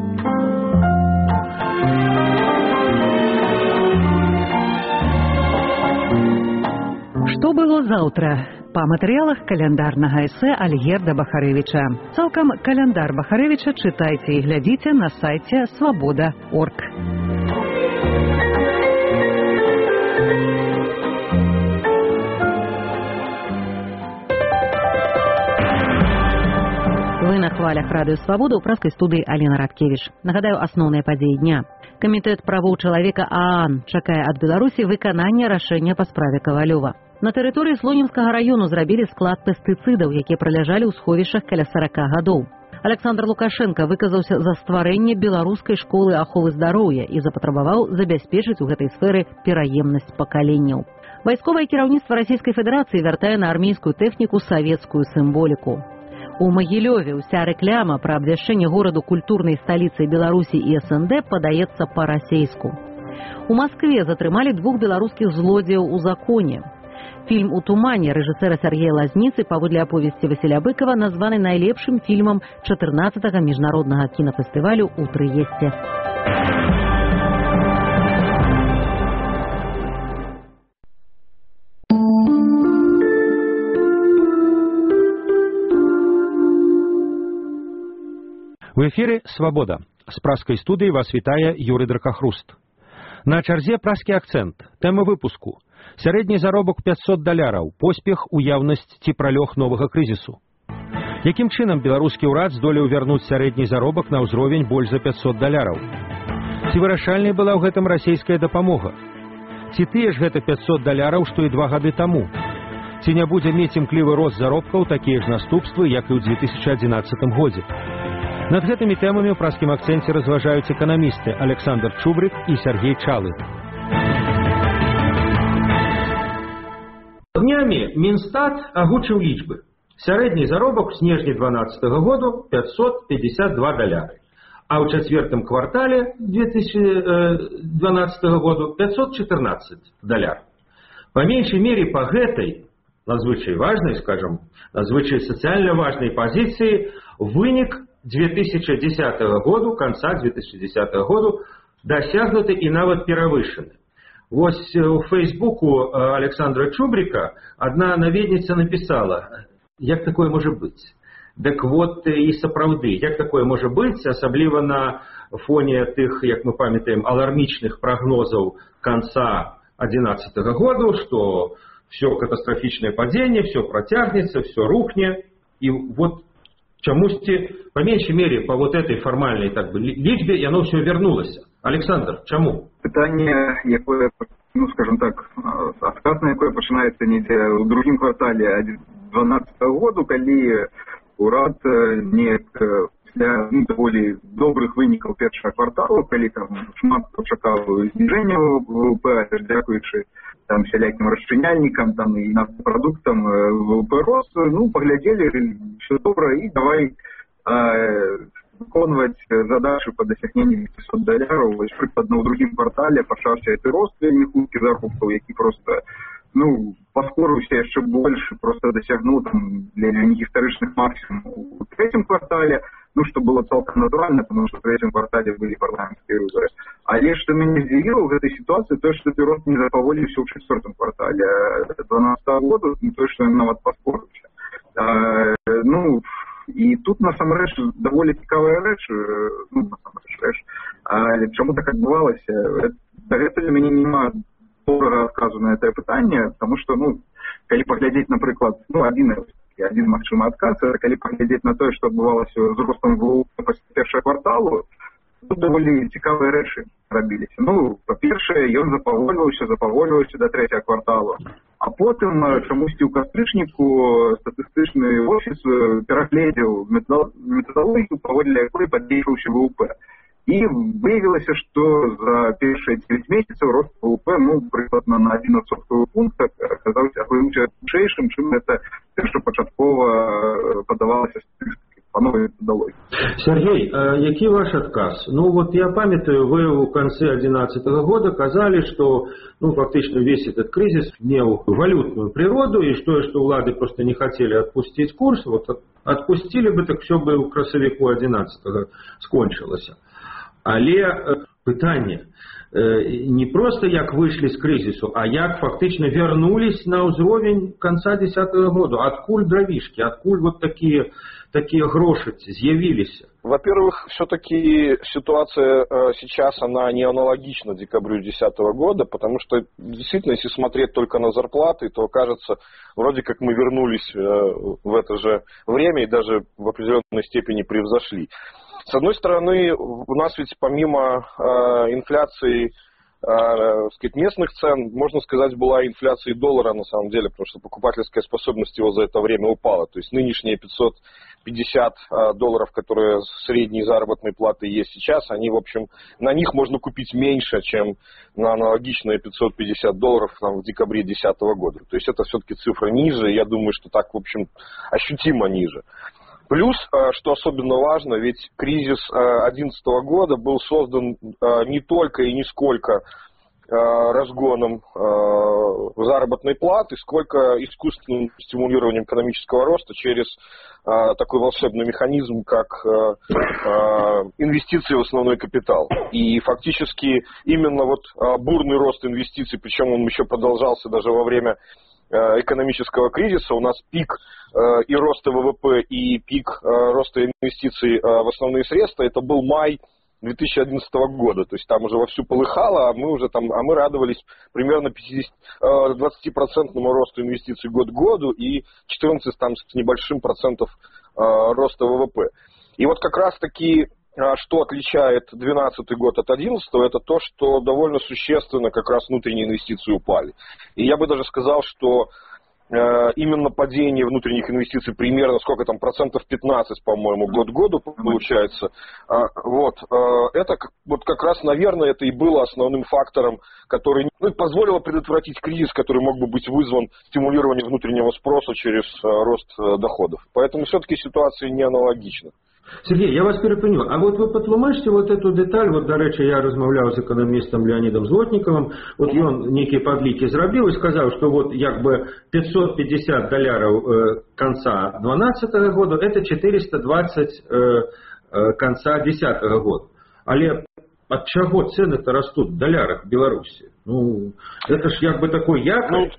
Што было заўтра? Па матэрыялах каляндарнага эсэ Альгерда Бахарэвіча. Цалкам каляндар Бахарэвіча чытайце і глядзіце на сайце свабода.орг. Вы на хвалях радыё «Свабода» ў праскай студыі Алена Радкевіч. Нагадаю, асноўныя падзеі дня. Камітэт правоў чалавека ААН чакае ад Беларусі выканання рашэння па справе Кавалёва. На тэрыторыі Слонімскага раёну зрабілі склад пестыцыдаў, якія праляжалі ў сховішчах каля 40 гадоў. Александр Лукашенко выказаўся за стварэнне беларускай школы аховы здароўя і запатрабаваў забяспечыць у гэтай сферы пераемнасць пакаленняў. Вайсковае кіраўніцтва Расійскай Федэрацыі вяртае на армейскую тэхніку савецкую сімволіку. У Магілёве ўся рэкляма пра абвяшчэнне гораду культурнай сталіцай Беларусі і СНД падаецца па-расейску. У Маскве затрымалі 2 беларускіх злодзеяў у законе. Фільм «У тумане» рэжысэра Сергея Лазніцы паводле аповесці Васіля Быкова названы найлепшым фільмам 14-го міжнароднага кінафестывалю ў Трыесце. В эфире «Свобода». С праской студии вас вітае Юрий Дракохруст. На чарзе праскі акцент. Тэма выпуску. Сярэдні заробак $500. Поспех, уяўнасць ці пралёг новага крызісу. Якім чынам беларускі ўрад здолеў вярнуць сярэдні заробак на ўзровень больш за $500? Ці вырашальнай была ў гэтым расійская дапамога? Ці тыя ж гэта $500, што і 2 гады таму? Ці не будзе мець імклівы рост заробкаў такія ж наступствы, як і ў 2011 годзе? Над гэтымі тэмамі ў праскім акцэнце разважаюць эканамісты Александр Чубрик і Сергей Чалы. Днямі Мінстат агучыў лічбы. Сярэдні заробак у снежні 2012 году $552, а ў чацвёртым квартале 2012 году $514. По меньшей мере по гэтай надзвычай важнай, скажем, надзвычай сацыяльна важнай пазіцыі вынік 2010 году, конца 2010 году досягнуты и нават перавышаны. Вось у Фейсбуку Александра Чубрика одна наведница написала, як такое може бути. Так вот і сапраўды, як такое може бути, асабліва на фоне тых, як мы памятаем, алармічных прогнозаў конца 2011 года, что все катастрофичное падение, все протягнется, все рухне. И вот чамусьці, по меньшей мере, по вот этой формальной так бы лічбе, яно все вернулось. Александр, чаму? Пытанне, якое, ну, скажем так, адказ на якое пачынаецца недзе ў другім квартале 2012 году, калі урад неяк пасля даволі добрых вынікаў першага кварталу, калі там шмат чакаў зніжэння ВВП, дзякуючы там всяляким расчыняльникам там и нафтопродуктам рос, ну, поглядели, все добро, и давай выконваць задачи по досягнению $500. Прыкладна ў другім квартале пачаўся гэты рост вельмі хуткі заробкаў, які просто ну, паскорыўся яшчэ больш, просто дасягнуў там для нейкіх гістарычных максімумаў у трэцім квартале, ну, што было цалкам натуральна, тому што ў трэцім квартале былі парламенцкія выбары. Але што мяне здзівіла ў гэтай сітуацыі, тое, што ты рост не запаволіўся ў чацвёртым квартале 2012 году, і тое, што ён нават паскорыўся. Ну, і тут, насамрэч, даволі цікавая рэч, ну, насамрэч рэч, але чаму так адбывалася? Дагэтуль мяне няма добрага адказу на гэтае пытанне, таму што, ну, калі паглядзець, напрыклад, ну, адзін магчымы адказ, калі паглядзець на тое, што адбывалася з ростам ВВП пасля першага кварталу, тут даволі цікавыя рэчы рабіліся. Ну, па-першае, ён запавольваўся да трэцяга кварталу, а потым чамусьці ў кастрычніку статыстычны офіс перагледзеў метадалогію, паводле якой падзейшаўся ВВП. І выявілася, што за першыя 9 месяцаў рост ВВП, ну, прыкладна на 1% пункта аказаўся хутчэйшым, чым гэта першапачаткова падавалася па новай метадалогіі. Сергей, які ваш адказ? Ну, вот я памятаю, вы ў канцы 2011 года казалі, што, ну, фактычна весь этот кризис меў валютную природу, і што ўлады просто не хацелі адпусціць курс, вот адпусцілі бы, так все бы ў красавіку 11 скончылася. Але пытанне не просто як выйшлі з крызісу, а як фактычна вярнулись на ўзровень конца 2010 года. Адкуль дровишки, адкуль вот такие гроши з'явились? Во-первых, все-таки ситуация сейчас, она не аналогична декабрю 2010 года, потому что действительно, если смотреть только на зарплаты, то кажется, вроде как мы вернулись в это же время и даже в определенной степени превзошли. С одной стороны, у нас ведь помимо инфляции местных цен, можно сказать, была инфляция доллара на самом деле, потому что покупательская способность его за это время упала. То есть нынешние $550, которые средней заработной платы есть сейчас, они, в общем, на них можно купить меньше, чем на аналогичные $550 там, в декабре 2010 года. То есть это все-таки цифра ниже, я думаю, что так, в общем, ощутимо ниже. Плюс, что особенно важно, ведь кризис 2011 года был создан не только и не сколько разгоном заработной платы, сколько искусственным стимулированием экономического роста через такой волшебный механизм, как инвестиции в основной капитал. И фактически именно вот бурный рост инвестиций, причем он еще продолжался даже во время экономического кризиса, у нас пик и роста ВВП, и пик роста инвестиций в основные средства, это был май 2011 года, то есть там уже вовсю полыхало, а мы радовались примерно 20% росту инвестиций год к году и 14 там, с небольшим процентов роста ВВП. И вот как раз таки, что отличает 2012 год от 2011, это то, что довольно существенно как раз внутренние инвестиции упали. И я бы даже сказал, что именно падение внутренних инвестиций примерно, сколько там, 15%, по-моему, год к году получается. Вот. Это вот как раз, наверное, это и было основным фактором, который позволило предотвратить кризис, который мог бы быть вызван стимулированием внутреннего спроса через рост доходов. Поэтому все-таки ситуация не аналогична. Сергей, я вас перепыню. А вот вы патлумачце вот эту деталь, вот, дарэчы, я размаўляў з эканамістам Леонидом Злотниковым, вот ён нейкія падлікі зрабіў і сказаў, што вот як бы $550 конца 2012 года, это 420 конца 2010 года. Але от чаго цены-то растут в долларах в Беларуси? Ну, это ж як бы такой якорь.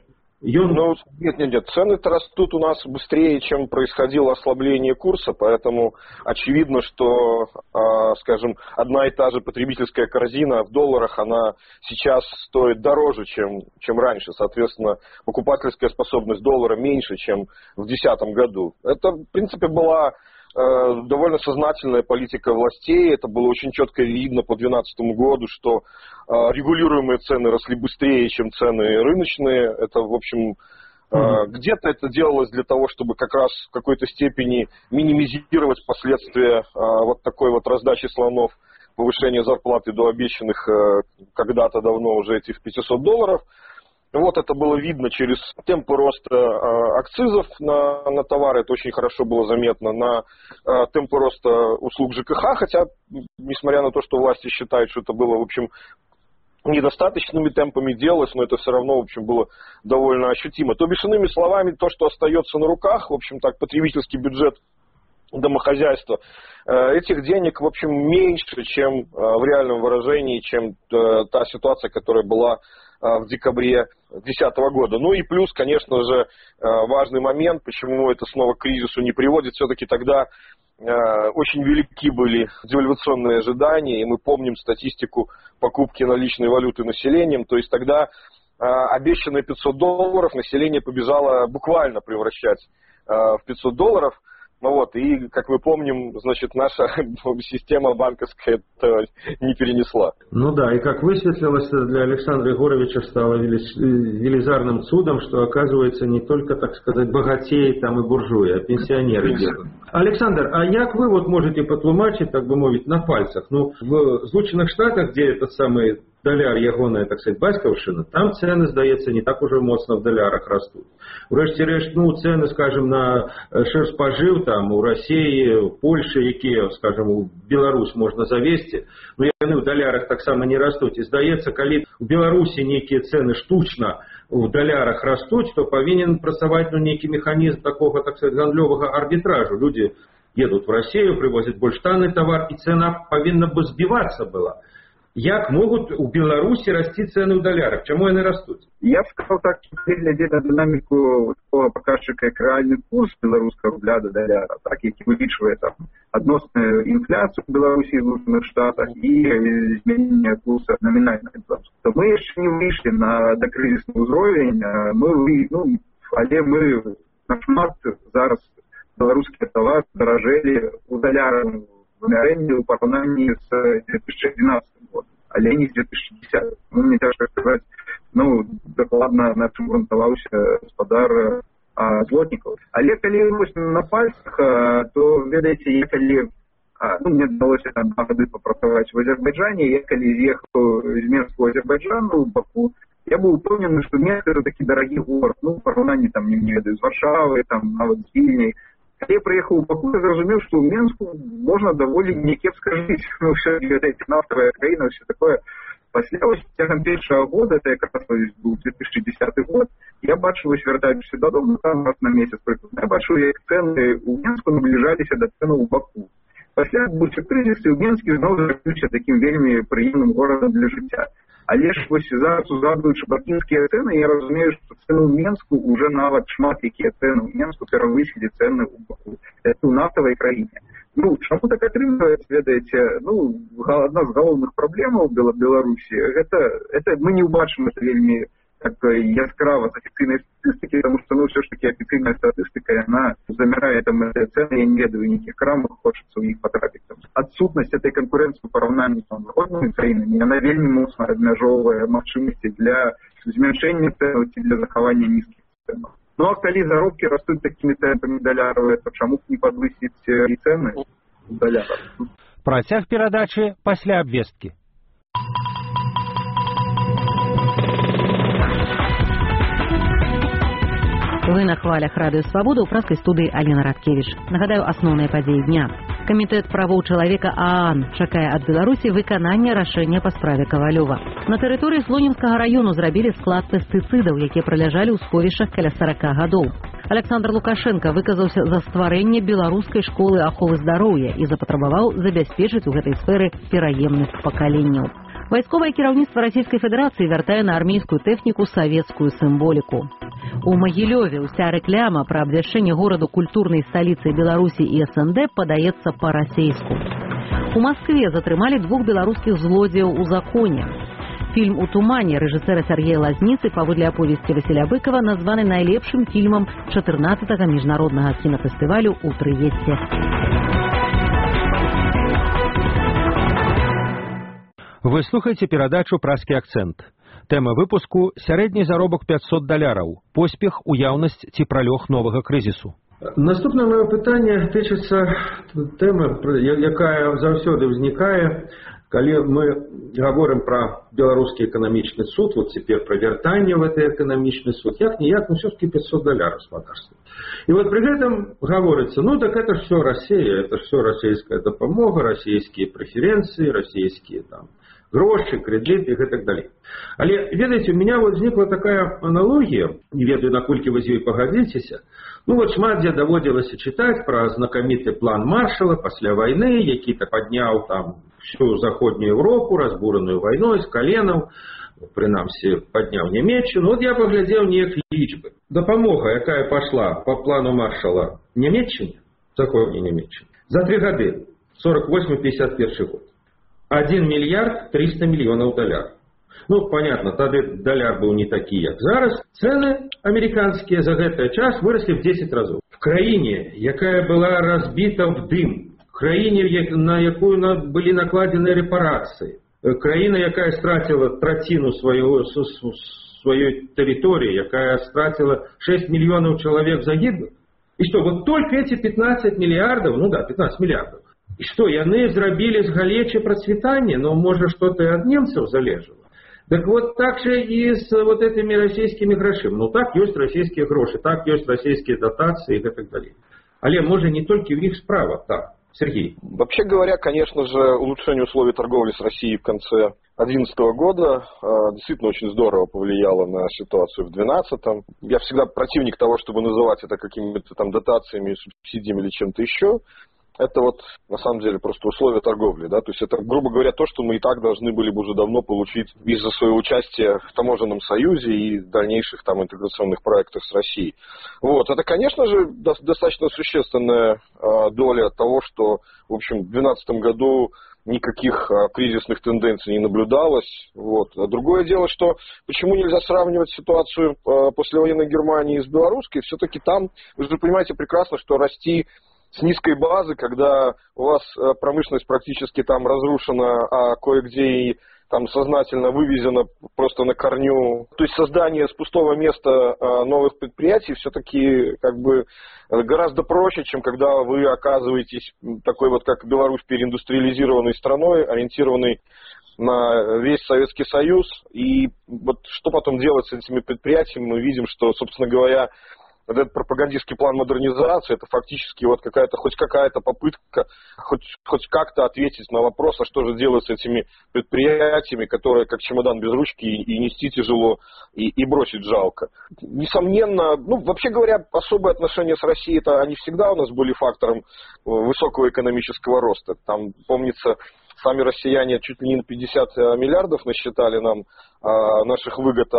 Нет, цены-то растут у нас быстрее, чем происходило ослабление курса, поэтому очевидно, что, скажем, одна и та же потребительская корзина в долларах, она сейчас стоит дороже, чем раньше. Соответственно, покупательская способность доллара меньше, чем в 2010 году. Это, в принципе, была довольно сознательная политика властей. Это было очень четко видно по 2012 году, что регулируемые цены росли быстрее, чем цены рыночные. Это, в общем, где-то это делалось для того, чтобы как раз в какой-то степени минимизировать последствия вот такой вот раздачи слонов, повышения зарплаты до обещанных когда-то давно уже этих $500. Вот это было видно через темпы роста акцизов на товары, это очень хорошо было заметно, на темпы роста услуг ЖКХ, хотя, несмотря на то, что власти считают, что это было, в общем, недостаточными темпами делалось, но это все равно, в общем, было довольно ощутимо. То бишь, иными словами, то, что остается на руках, в общем, так, потребительский бюджет домохозяйства, этих денег, в общем, меньше, чем в реальном выражении, чем та ситуация, которая была в декабре 2010 года. Ну и плюс, конечно же, важный момент, почему это снова к кризису не приводит, все-таки тогда очень велики были девальвационные ожидания, и мы помним статистику покупки наличной валюты населением, то есть тогда обещанные $500 население побежало буквально превращать в $500. Ну вот, и, как мы помним, значит, наша система банковская это не перенесла. Ну да, и как высветлилось, для Александра Егоровича стало велизарным чудом, что, оказывается, не только, так сказать, богатеи там и буржуи, а пенсионеры делают. Александр, а як вы вот можете патлумачить, так бы мовить, на пальцах? Ну, в Злученых Штатах, где этот самый даляр ягоная, так сказать, бацькаўшчына, там цены, здаецца, не так уже моцна в далярах растут. Урэшце-рэшт, ну, цены, скажем, на шэрспажыў там у России, у Польши, якія, скажем, у Беларусь можна завесці, но яны ў далярах таксама не растуць. І здаецца, калі у Беларусі нейкія цены штучна в далярах растуць, то павінен працаваць, ну, нейкі механізм такого, так сказать, гандлёвага арбітражу. Люди едут в Россию, привозят больш танны товар, и цена павінна бы збівацца была. Як могут у Беларуси расти цены в долларах? Чему они растут? Я бы сказал так, что глядя на динамику такого показчика, как реальный курс белорусского рубля до доллара, так как увеличивает там относную инфляцию в Беларуси и в Злученых Штатах и изменение курса номинального, то мы еще не вышли на докризисный уровень, але мы нашмат зараз белорусские товары дорожели у доллара в вымярэнні ў параўнанні з 2012 годом, але не з 2010. Ну, мне цяжка сказаць, ну, дакладна на чым грунтаваўся гаспадар Злотнікаў. Але калі на пальцах, то, ведаеце, я калі, мне давалося там 2 гады папрацаваць в Азербайджане, я калі з'ехаў з Менска ў Азербайджан, у Баку, я быў упэўнены, што Менск — это такі дарагі горад, ну, ў параўнанні там, не ведаю, з Варшавы, там, нават з Вільняй. Калі я прыехаў у Баку, я зразумеў, што ў Менску можна даволі някепска жыць. Ну, все, ведаеце, нафтавая краіна, все такое. Пасля, цягам першага года, это якраз быў 2010 год, я бачыў, вяртаючыся дадому, там раз на месяц прыкладна, я бачыў, як цэны ў Менску набліжаліся да цэнаў у Баку. Пасля адбыўся крызіс, і ў Менскі зноў зрабіўся такім вельмі прыемным горадам для жыцця. Але ж зараз, узгадваючы бакінскія цэны, я разумею, што цэны ў Менску уже нават шмат якія цэны ў Менску перавысілі цэны ў Баку. Это ў нафтавай краіне. Ну, чаму так атрымліваецца, ведаеце, ну, адна з галоўных праблемаў Беларусі, это мы не ўбачым это вельмі так яскрава з афіцыйнай статыстыкі, тому што, ну, все ж таки афіцыйная статыстыка, яна замярае там цэны, я не ведаю, нейкіх крамах, хочацца ў іх патрапіць. Адсутнасць этой канкурэнцыі ў параўнанні з заходнымі краінамі, яна вельмі моцна абмяжоўвае магчымасці для змяншэння цэнаў ці для захавання нізкіх цэнаў. Ну, а калі заробкі растуць такімі тэмпамі даляраў, то чаму б не падвысіць і цэны ў далярах? Працяг перадачы пасля абвесткі. Вы на хвалях Радыё Свабода, ў праскай студыі Алена Радкевіч. Нагадаю, асноўныя падзеі дня. Камітэт правоў чалавека ААН чакае ад Беларусі выканання рашэння па справе Кавалёва. На тэрыторыі Слонімскага раёну зрабілі склад пестыцыдаў, якія праляжалі ў сховішчах каля 40 гадоў. Александр Лукашенко выказаўся за стварэнне беларускай школы аховы здароўя і запатрабаваў забяспечыць у гэтай сферы пераемных пакаленняў. Вайсковае кіраўніцтва Расійскай Федэрацыі вяртае на армейскую тэхніку савецкую сімволіку. У Магілёве ўся рэкляма пра абвяшчэнне гораду культурнай сталіцай Беларусі і СНД падаецца па-расейску. У Маскве затрымалі 2 беларускіх злодзеяў у законе. Фільм «У тумане» рэжысэра Сергея Лазніцы паводле аповесці Васіля Быкова названы найлепшым фільмам 14-го міжнароднага кінафестывалю ў Трыесце. Вы слухаеце перадачу «Праскі акцэнт». Тэма выпуску – сярэдні заробак $500, поспех, уяўнасць ці пралёг новага крызісу. Наступное мое пытанне тычыцца тэмы, якая заўсёды ўзнікае, калі мы гаворым пра беларускі эканамічны суд, вот цяпер пра вяртанне в гэты эканамічны суд, як-ніяк, ну все-таки $500 спадарства. И вот при этом говорится, ну так это все Россия, это все российская допомога, российские преференции, российские там грошы, крэдыты і гэтак далей. Але, ведаеце, у меня вот возникла такая аналогія, не ведаю, наколькі вы з ёй пагадзіцеся. Ну вот шмат дзе даводзілася чытаць пра знакаміты план Маршала пасля вайны, які-то падняў там всю заходнюю Европу, разбураную вайной, з каленаў, прынамсі, падняў Нямецчыну. Вот я паглядзеў неяк лічбы. Дапамога, якая пашла по плану Маршала Нямецчыне, заходняй Нямецчыне, за 3 гады, 48-51 год, 1 миллиард 300 миллионов долларов. Ну, понятно, тогда доллар был не такие, как зараз. Цены американские за этот час выросли в 10 разов. В краине, якая была разбита в дым, в краине, на якую были накладены репарации, краина, якая стратила третину своей территории, якая стратила 6 миллионов человек загиблых. И что, вот только эти 15 миллиардов, ну да, 15 миллиардов, и что, яны зрабілі з галечы процветания, но может что-то и от немцев залежало. Так вот так же и с вот этими российскими грошами. Ну так есть российские гроши, так есть российские дотации и так далее. Але может не только в их справа, так. Сергей. Вообще говоря, конечно же, улучшение условий торговли с Россией в конце 2011 года действительно очень здорово повлияло на ситуацию в 2012. Я всегда противник того, чтобы называть это какими-то там дотациями, субсидиями или чем-то еще. Это вот на самом деле просто условия торговли, да, то есть это, грубо говоря, то, что мы и так должны были бы уже давно получить из-за своего участия в таможенном союзе и дальнейших там интеграционных проектах с Россией. Вот, это, конечно же, достаточно существенная доля того, что, в общем, в 2012 году никаких кризисных тенденций не наблюдалось. Вот. А другое дело, что почему нельзя сравнивать ситуацию послевоенной Германии с белорусской, все-таки там, вы же понимаете прекрасно, что расти с низкой базы, когда у вас промышленность практически там разрушена, а кое-где и там сознательно вывезена просто на корню. То есть создание с пустого места новых предприятий все-таки как бы гораздо проще, чем когда вы оказываетесь такой вот, как Беларусь, переиндустриализированной страной, ориентированной на весь Советский Союз. И вот что потом делать с этими предприятиями, мы видим, что, собственно говоря, вот этот пропагандистский план модернизации, это фактически вот хоть какая-то попытка хоть как-то ответить на вопрос, а что же делать с этими предприятиями, которые как чемодан без ручки и нести тяжело, и бросить жалко. Несомненно, ну, вообще говоря, особые отношения с Россией, это они всегда у нас были фактором высокого экономического роста. Там, помнится, сами россияне чуть ли не 50 миллиардов насчитали нам наших выгод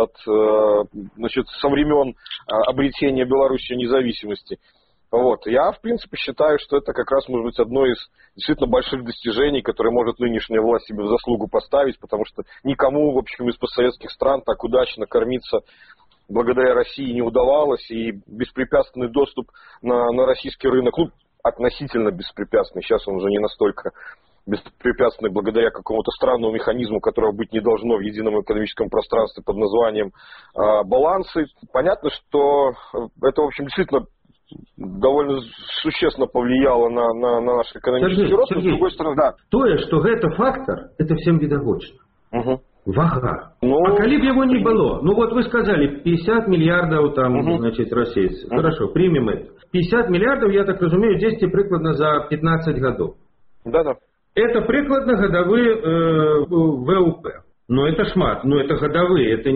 со времен обретения Беларуси независимости. Вот. Я, в принципе, считаю, что это как раз может быть одно из действительно больших достижений, которые может нынешняя власть себе в заслугу поставить, потому что никому, в общем, из постсоветских стран так удачно кормиться благодаря России не удавалось, и беспрепятственный доступ на российский рынок, ну, относительно беспрепятственный, сейчас он уже не настолько беспрепятственный благодаря какому-то странному механизму, которого быть не должно в едином экономическом пространстве под названием балансы. Понятно, что это, в общем, действительно довольно существенно повлияло на наш экономический рост. Сергей, с другой стороны, да. Тое, что это фактор, это всем відавочна. Угу. Вага. А коли б его не было, ну вот вы сказали, 50 миллиардов там, значит, российцев. Хорошо, примем это. 50 миллиардов, я так разумею, действие прикладно за 15 годов. Да-да. Это прикладно годовые ВУП. Но это шмат, но это годовые, это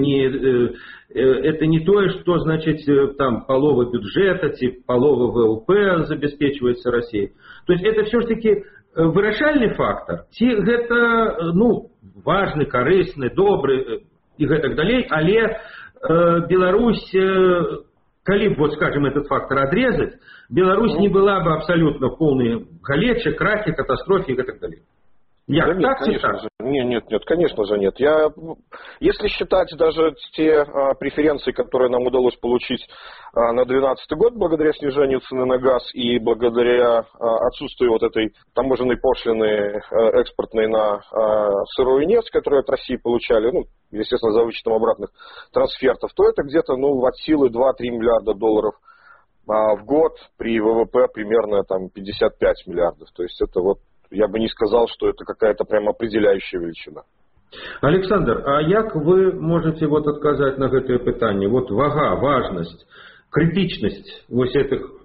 не то, что, значит, там полова бюджета, типа полова ВУП забеспечивается Россией. То есть это все-таки вырашальный фактор. Это, ну, важный, корыстный, добрый и так далее. Але Беларусь, коли, вот скажем, этот фактор отрезать, Беларусь не была бы абсолютно в полной галече, крахе, катастрофе и так далее. Да нет, конечно же. Нет, конечно же нет. Если считать даже те преференции, которые нам удалось получить на 2012 год благодаря снижению цены на газ и благодаря отсутствию вот этой таможенной пошлины экспортной на сырую нефть, которую от России получали, ну, естественно, за вычетом обратных трансфертов, то это где-то, ну, от силы 2-3 миллиарда долларов в год, при ВВП примерно там 55 миллиардов. То есть это вот, я бы не сказал, что это какая-то прям определяющая величина. Александр, а як вы можете вот отказать на гэтае пытанне? Вот вага, важность, критичность вот этих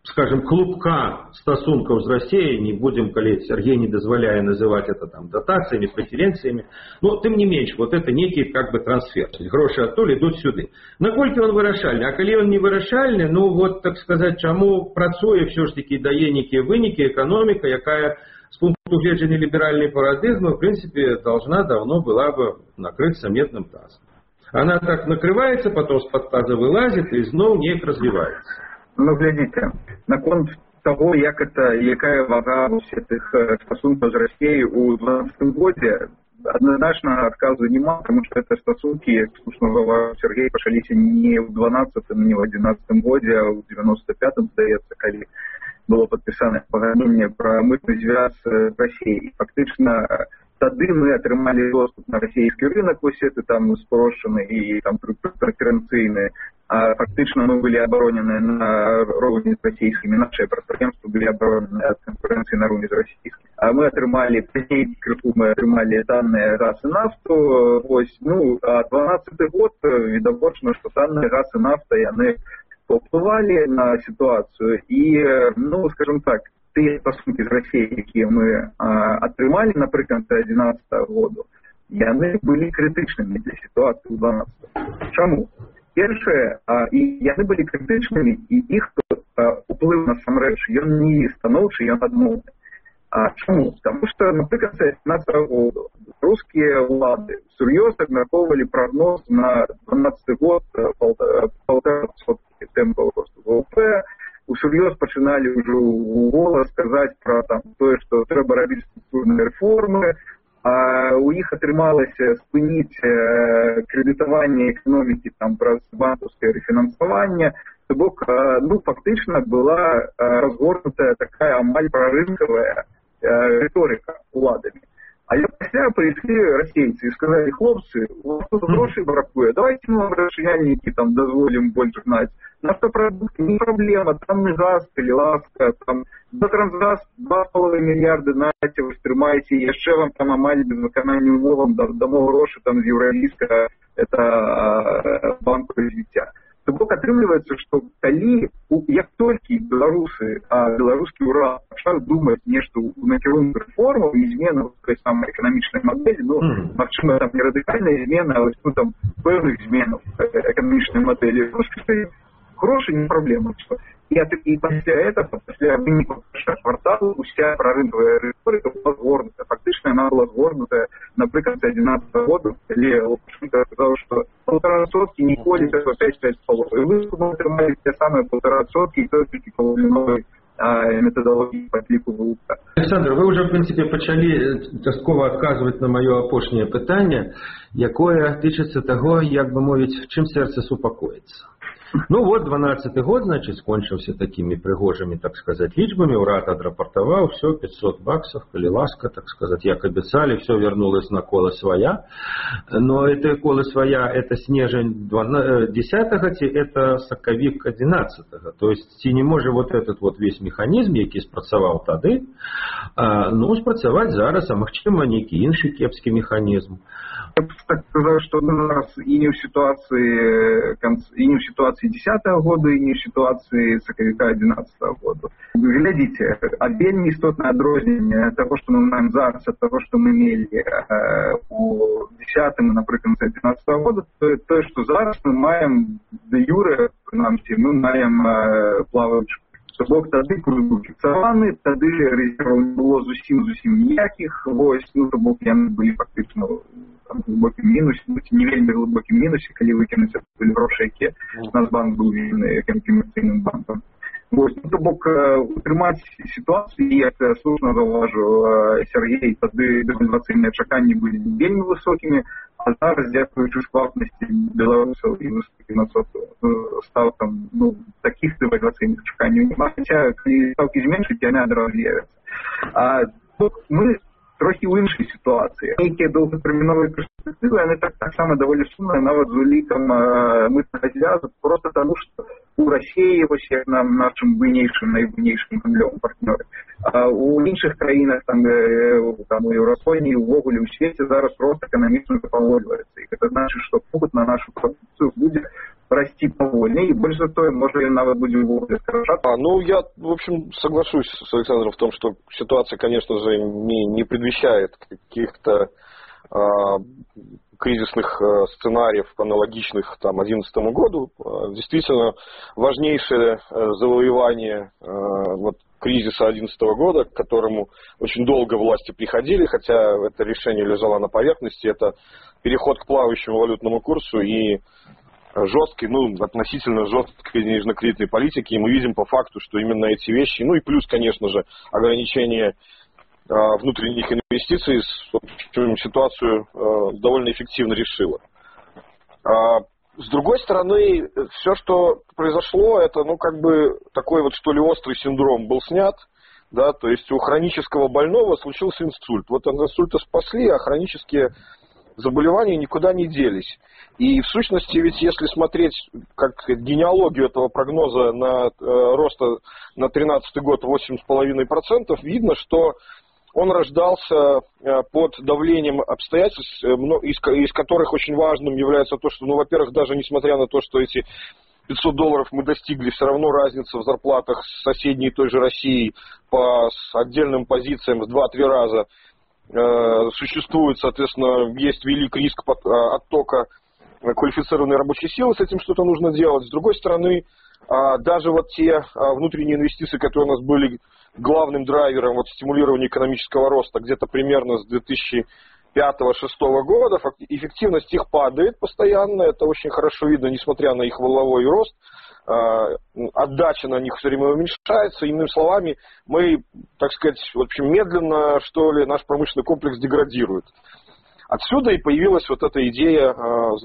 скажем, клубка стасункаў з Расіяй, не будем, калі Сергей не дазваляе называть это там дотациями, преференциями, но тым не менш, вот это некий как бы трансфер. Грошы адтуль ідуць сюды. Наколькі он вырашальны? А калі он не вырашальны, ну вот, так сказать, чаму працуе все ж таки дае некія вынікі эканоміка, якая с пункту гледжання либеральной парадигмы, в принципе, должна давно была бы накрыться медным тазом. Она так накрывается, потом с-под таза вылазит и снова неяк развивается. Ну, глядзіце, наконт того, якая вага гэтых стасункаў з Расіяй у 2012 годзе, адназначнага адказу няма, потому что это стасункі, як слушна говорил Сергей, пачаліся не ў 12-м, не ў 11-м годзе, а ў 95-м, здаецца, калі было падпісана пагадненне пра мытны звяз з Расіяй. Фактычна тады мы атрымалі доступ на расійскі рынок, вось это там спрошчаны і там преференцыйны. А фактично мы были оборонены на роўні з расійскімі, наши прадпрыемствы были оборонены от конкуренции на роўні з расійскімі. А мы атрымалі пазней крыху, мы атрымалі танныя газ і нафту. Вось, ну, а 12-й год відавочна, што танныя газ і нафта яны паўплывалі на ситуацию. И, ну, скажем так, тыя стасункі з Расіяй, якія мы атрымалі напрыклад 11 году, яны былі крытычнымі для ситуации ў 12. Чаму? Першае, і яны былі крытычнымі, і іх уплыў насамрэч, ён не станоўчы, ён адмоўны. Чаму? Потому что, напрыклад, 17 году рускія ўлады сур'ёзна абмяркоўвалі прагноз на 12 год 1,5% тэмпаў росту ВВП, усур'ёз пачыналі ўжо ў голас казаць пра тое, што трэба рабіць структурныя рэформы, а у іх атрымалася спыніць крэдытаванне эканомікі там праз банкаўскае рэфінансаванне. То бок, ну, фактычна была разгорнутая такая амаль прарынкавая рыторыка уладамі. Але пасля прыйшлі расейцы і сказалі: хлопцы, у вас тут грошай бракуе, давайте мы вам расчыняльнікі там дазволім больш гнаць. Нафтапрадукты не праблема, там не газ, калі ласка, там за Трансгаз 2,5 мільярды наце, вы стрымаеце, яшчэ вам там амаль без выканання умовам дамо грошы там з Еўралійскага, это банку развіцця. То бок атрымліваецца, што калі, як толькі беларусы, беларускі ўрад пачаў думаць нешта ў накірунку рэформаў і зменаў той самай эканамічнай мадэлі, ну, магчыма, там не радыкальная змена, а вось, ну, там пэўных зменаў эканамічнай мадэлі, грошы не праблема. И после этого, после выника квартала, уся прорынковая риторика была сгорнута. Фактически она была сгорнута, например, с 2011 года, где Лукашенко сказал, что 1,5% не ходит, это 5,5%. И вы отримали те самые 1,5% и только новой методологии по типу ВУКа. Александр, вы уже, в принципе, почали частково отказывать на мое апошнее питание, якое тычыцца того, як бы мовіць, чым сердце супокоится. Ну вот, 12-й год, значит, скончился такими пригожими, так сказать, лічбами. Урад отрапортовал, все, $500, коли ласка, так сказать, як обещали, все вернулось на коло своя. Но это коло своя, это снежень 10-го, это сакавік 11-го. То есть, ці не може вот этот вот весь механизм, який спрацаваў тады, ну, спрацаваць зараз, а магчыма, нейкі іншы кепскі механизм. Я бы так сказал, что у нас и не в ситуации 10-го года, и не в ситуации сакавіка 11-го года. Глядите, вельмі істотнае адрозненне того, что мы маем зараз, от того, что мы имели у 10-м, например, 11-го года, то, что зараз мы маем де юре, принамсі, мы маем плаваючку. То бок тады быў фіксаваны, тады рэзерваў не было зусім ніякіх, вось, ну, то бок яны былі фактычна глубокім мінусе, ну, не вельмі глубокім мінусе, калі выкінуць былі грошы, якія Нацбанк быў вельмі камерцыйным банкам. Вось, ну, то бок утрымаць сітуацыю, як слушна заўважыў Сергей, тады дэвальвацыйныя чаканні былі вельмі высокімі, а зараз, дзякуючы складнасці беларусаў і высокім стаў там, ну, такіх дэвальвацыйных чаканняў няма, хаця калі стаўкі зменшыць, яны адразу з'явяцца. Мы трохі ў іншай сітуацыі. Нейкія доўгатэрміновыя перспектывы, яны таксама даволі сумныя, нават з улікам мытнага звязу, просто таму, што у Расіі, вось як нашым найбуйнейшым гандлёвым партнёры. А у іншых краінах, там у Еўрасоні, увогуле ў свеце зараз просто эканамічна запавольваецца. І гэта значыць, што попыт на нашу прадукцыю будзе расці павольней, і больш за тое, можа, ён нават будзе ўвогуле скарачацца. Ну, я, в общем, соглашусь с Александром в том, что ситуация, конечно же, не предвещает каких-то кризисных сценариев, аналогичных 2011 году. Действительно, важнейшее завоевание кризиса 2011 года, к которому очень долго власти приходили, хотя это решение лежало на поверхности, это переход к плавающему валютному курсу и жесткой, относительно жесткой денежно-кредитной политики. И мы видим по факту, что именно эти вещи, и плюс, конечно же, ограничение внутренних инвестиций, ситуацию довольно эффективно решило. С другой стороны, все, что произошло, это, такой острый синдром был снят, да, то есть у хронического больного случился инсульт. Вот от инсульта спасли, а хронические заболевания никуда не делись. И в сущности, ведь если смотреть генеалогию этого прогноза на роста на 2013 год 8,5%, видно, что он рождался под давлением обстоятельств, из которых очень важным является то, что, во-первых, даже несмотря на то, что эти $500 мы достигли, все равно разница в зарплатах с соседней той же Россией по отдельным позициям в 2-3 раза существует, соответственно, есть великий риск оттока квалифицированной рабочей силы, с этим что-то нужно делать. С другой стороны, даже те внутренние инвестиции, которые у нас были главным драйвером стимулирования экономического роста, где-то примерно с 2005-2006 года, эффективность их падает постоянно, это очень хорошо видно, несмотря на их воловой рост, отдача на них все время уменьшается, иными словами, мы, медленно, наш промышленный комплекс деградирует. Отсюда и появилась эта идея,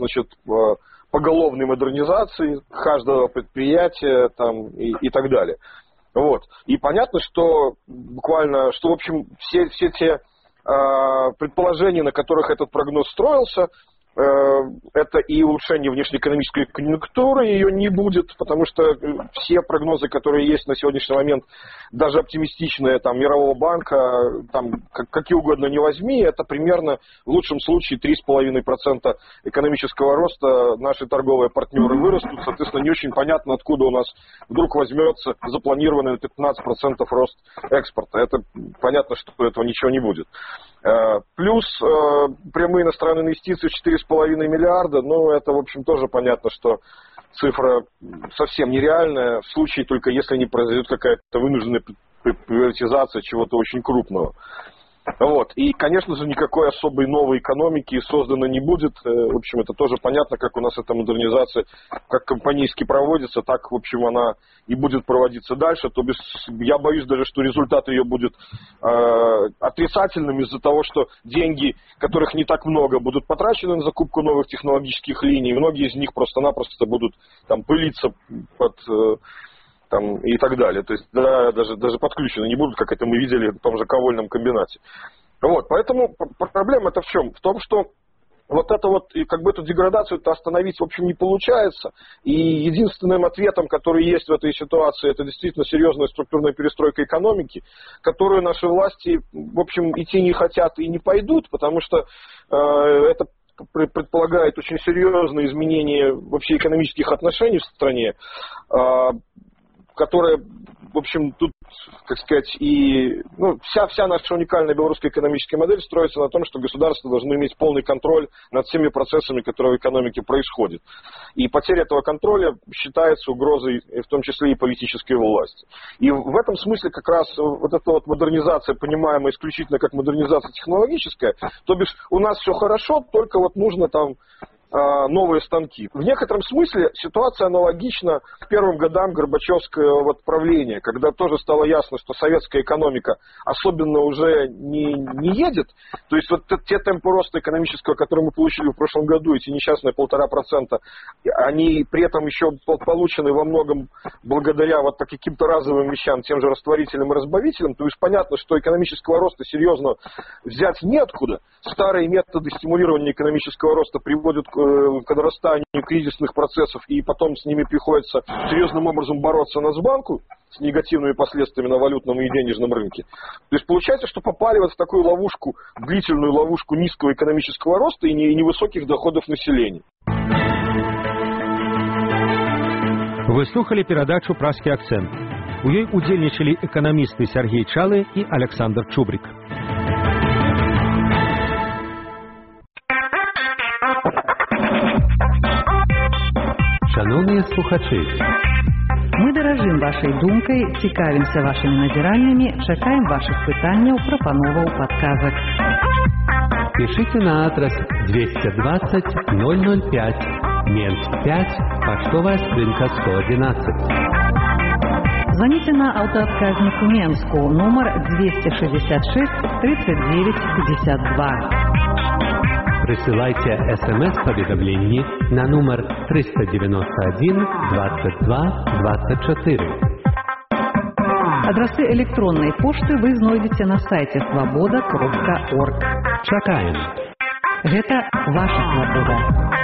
поголовной модернизации каждого предприятия и так далее. И понятно, что все те предположения, на которых этот прогноз строился, это и улучшение внешнеэкономической конъюнктуры, ее не будет, потому что все прогнозы, которые есть на сегодняшний момент, даже оптимистичные Мирового банка, какие угодно не возьми, это примерно в лучшем случае 3,5% экономического роста. Наши торговые партнеры вырастут, соответственно, не очень понятно, откуда у нас вдруг возьмется запланированный 15% рост экспорта. Это понятно, что этого ничего не будет. Плюс прямые иностранные инвестиции в 4,5 миллиарда, это, в общем, тоже понятно, что цифра совсем нереальная, в случае только если не произойдет какая-то вынужденная приватизация чего-то очень крупного. И, конечно же, никакой особой новой экономики создано не будет. В общем, это тоже понятно, как у нас эта модернизация как компанейски проводится, так, в общем, она и будет проводиться дальше. То есть я боюсь даже, что результат ее будет отрицательным из-за того, что деньги, которых не так много, будут потрачены на закупку новых технологических линий. Многие из них просто-напросто будут пылиться и так далее. То есть даже подключены не будут, как это мы видели в том же ковольном комбинате. Поэтому проблема-то в чем? В том, что эту деградацию-то остановить, в общем, не получается. И единственным ответом, который есть в этой ситуации, это действительно серьезная структурная перестройка экономики, которую наши власти, в общем, идти не хотят и не пойдут, потому что это предполагает очень серьезные изменения вообще экономических отношений в стране, которая, в общем, тут, вся наша уникальная белорусская экономическая модель строится на том, что государство должно иметь полный контроль над всеми процессами, которые в экономике происходят. И потеря этого контроля считается угрозой, в том числе и политической власти. И в этом смысле как раз эта модернизация, понимаемая исключительно как модернизация технологическая, то бишь у нас все хорошо, только нужно новые станки. В некотором смысле ситуация аналогична к первым годам Горбачевского правления, когда тоже стало ясно, что советская экономика особенно уже не едет. То есть те темпы роста экономического, которые мы получили в прошлом году, эти несчастные 1,5%, они при этом еще получены во многом благодаря каким-то разовым вещам, тем же растворителям и разбавителям. То есть понятно, что экономического роста серьезно взять неоткуда. Старые методы стимулирования экономического роста приводят к нарастанию кризисных процессов, и потом с ними приходится серьезным образом бороться Нацбанку с негативными последствиями на валютном и денежном рынке. То есть получается, что попали в такую ловушку, длительную ловушку низкого экономического роста и невысоких доходов населения. Вы слухали перадачу «Пражскі акцэнт». У ёй удзельнічалі эканамісты Сергей Чалы і Александр Чубрик. Шановныя слухачы, мы даражым вашай думкай, цікавімся вашымі назіраннямі, чакаем вашых пытанняў, прапановаў, падказак. Пишите на адрес 220 005, Менск 5, почтовая скрынка 111. Звоните на автоотказник в Менску, номер 266 39 52. Присылайте СМС-поведомления на номер 391 22 24. Адресы электронной почты вы знойдете на сайте svoboda.org. Чакаем. Гэта ваша свобода.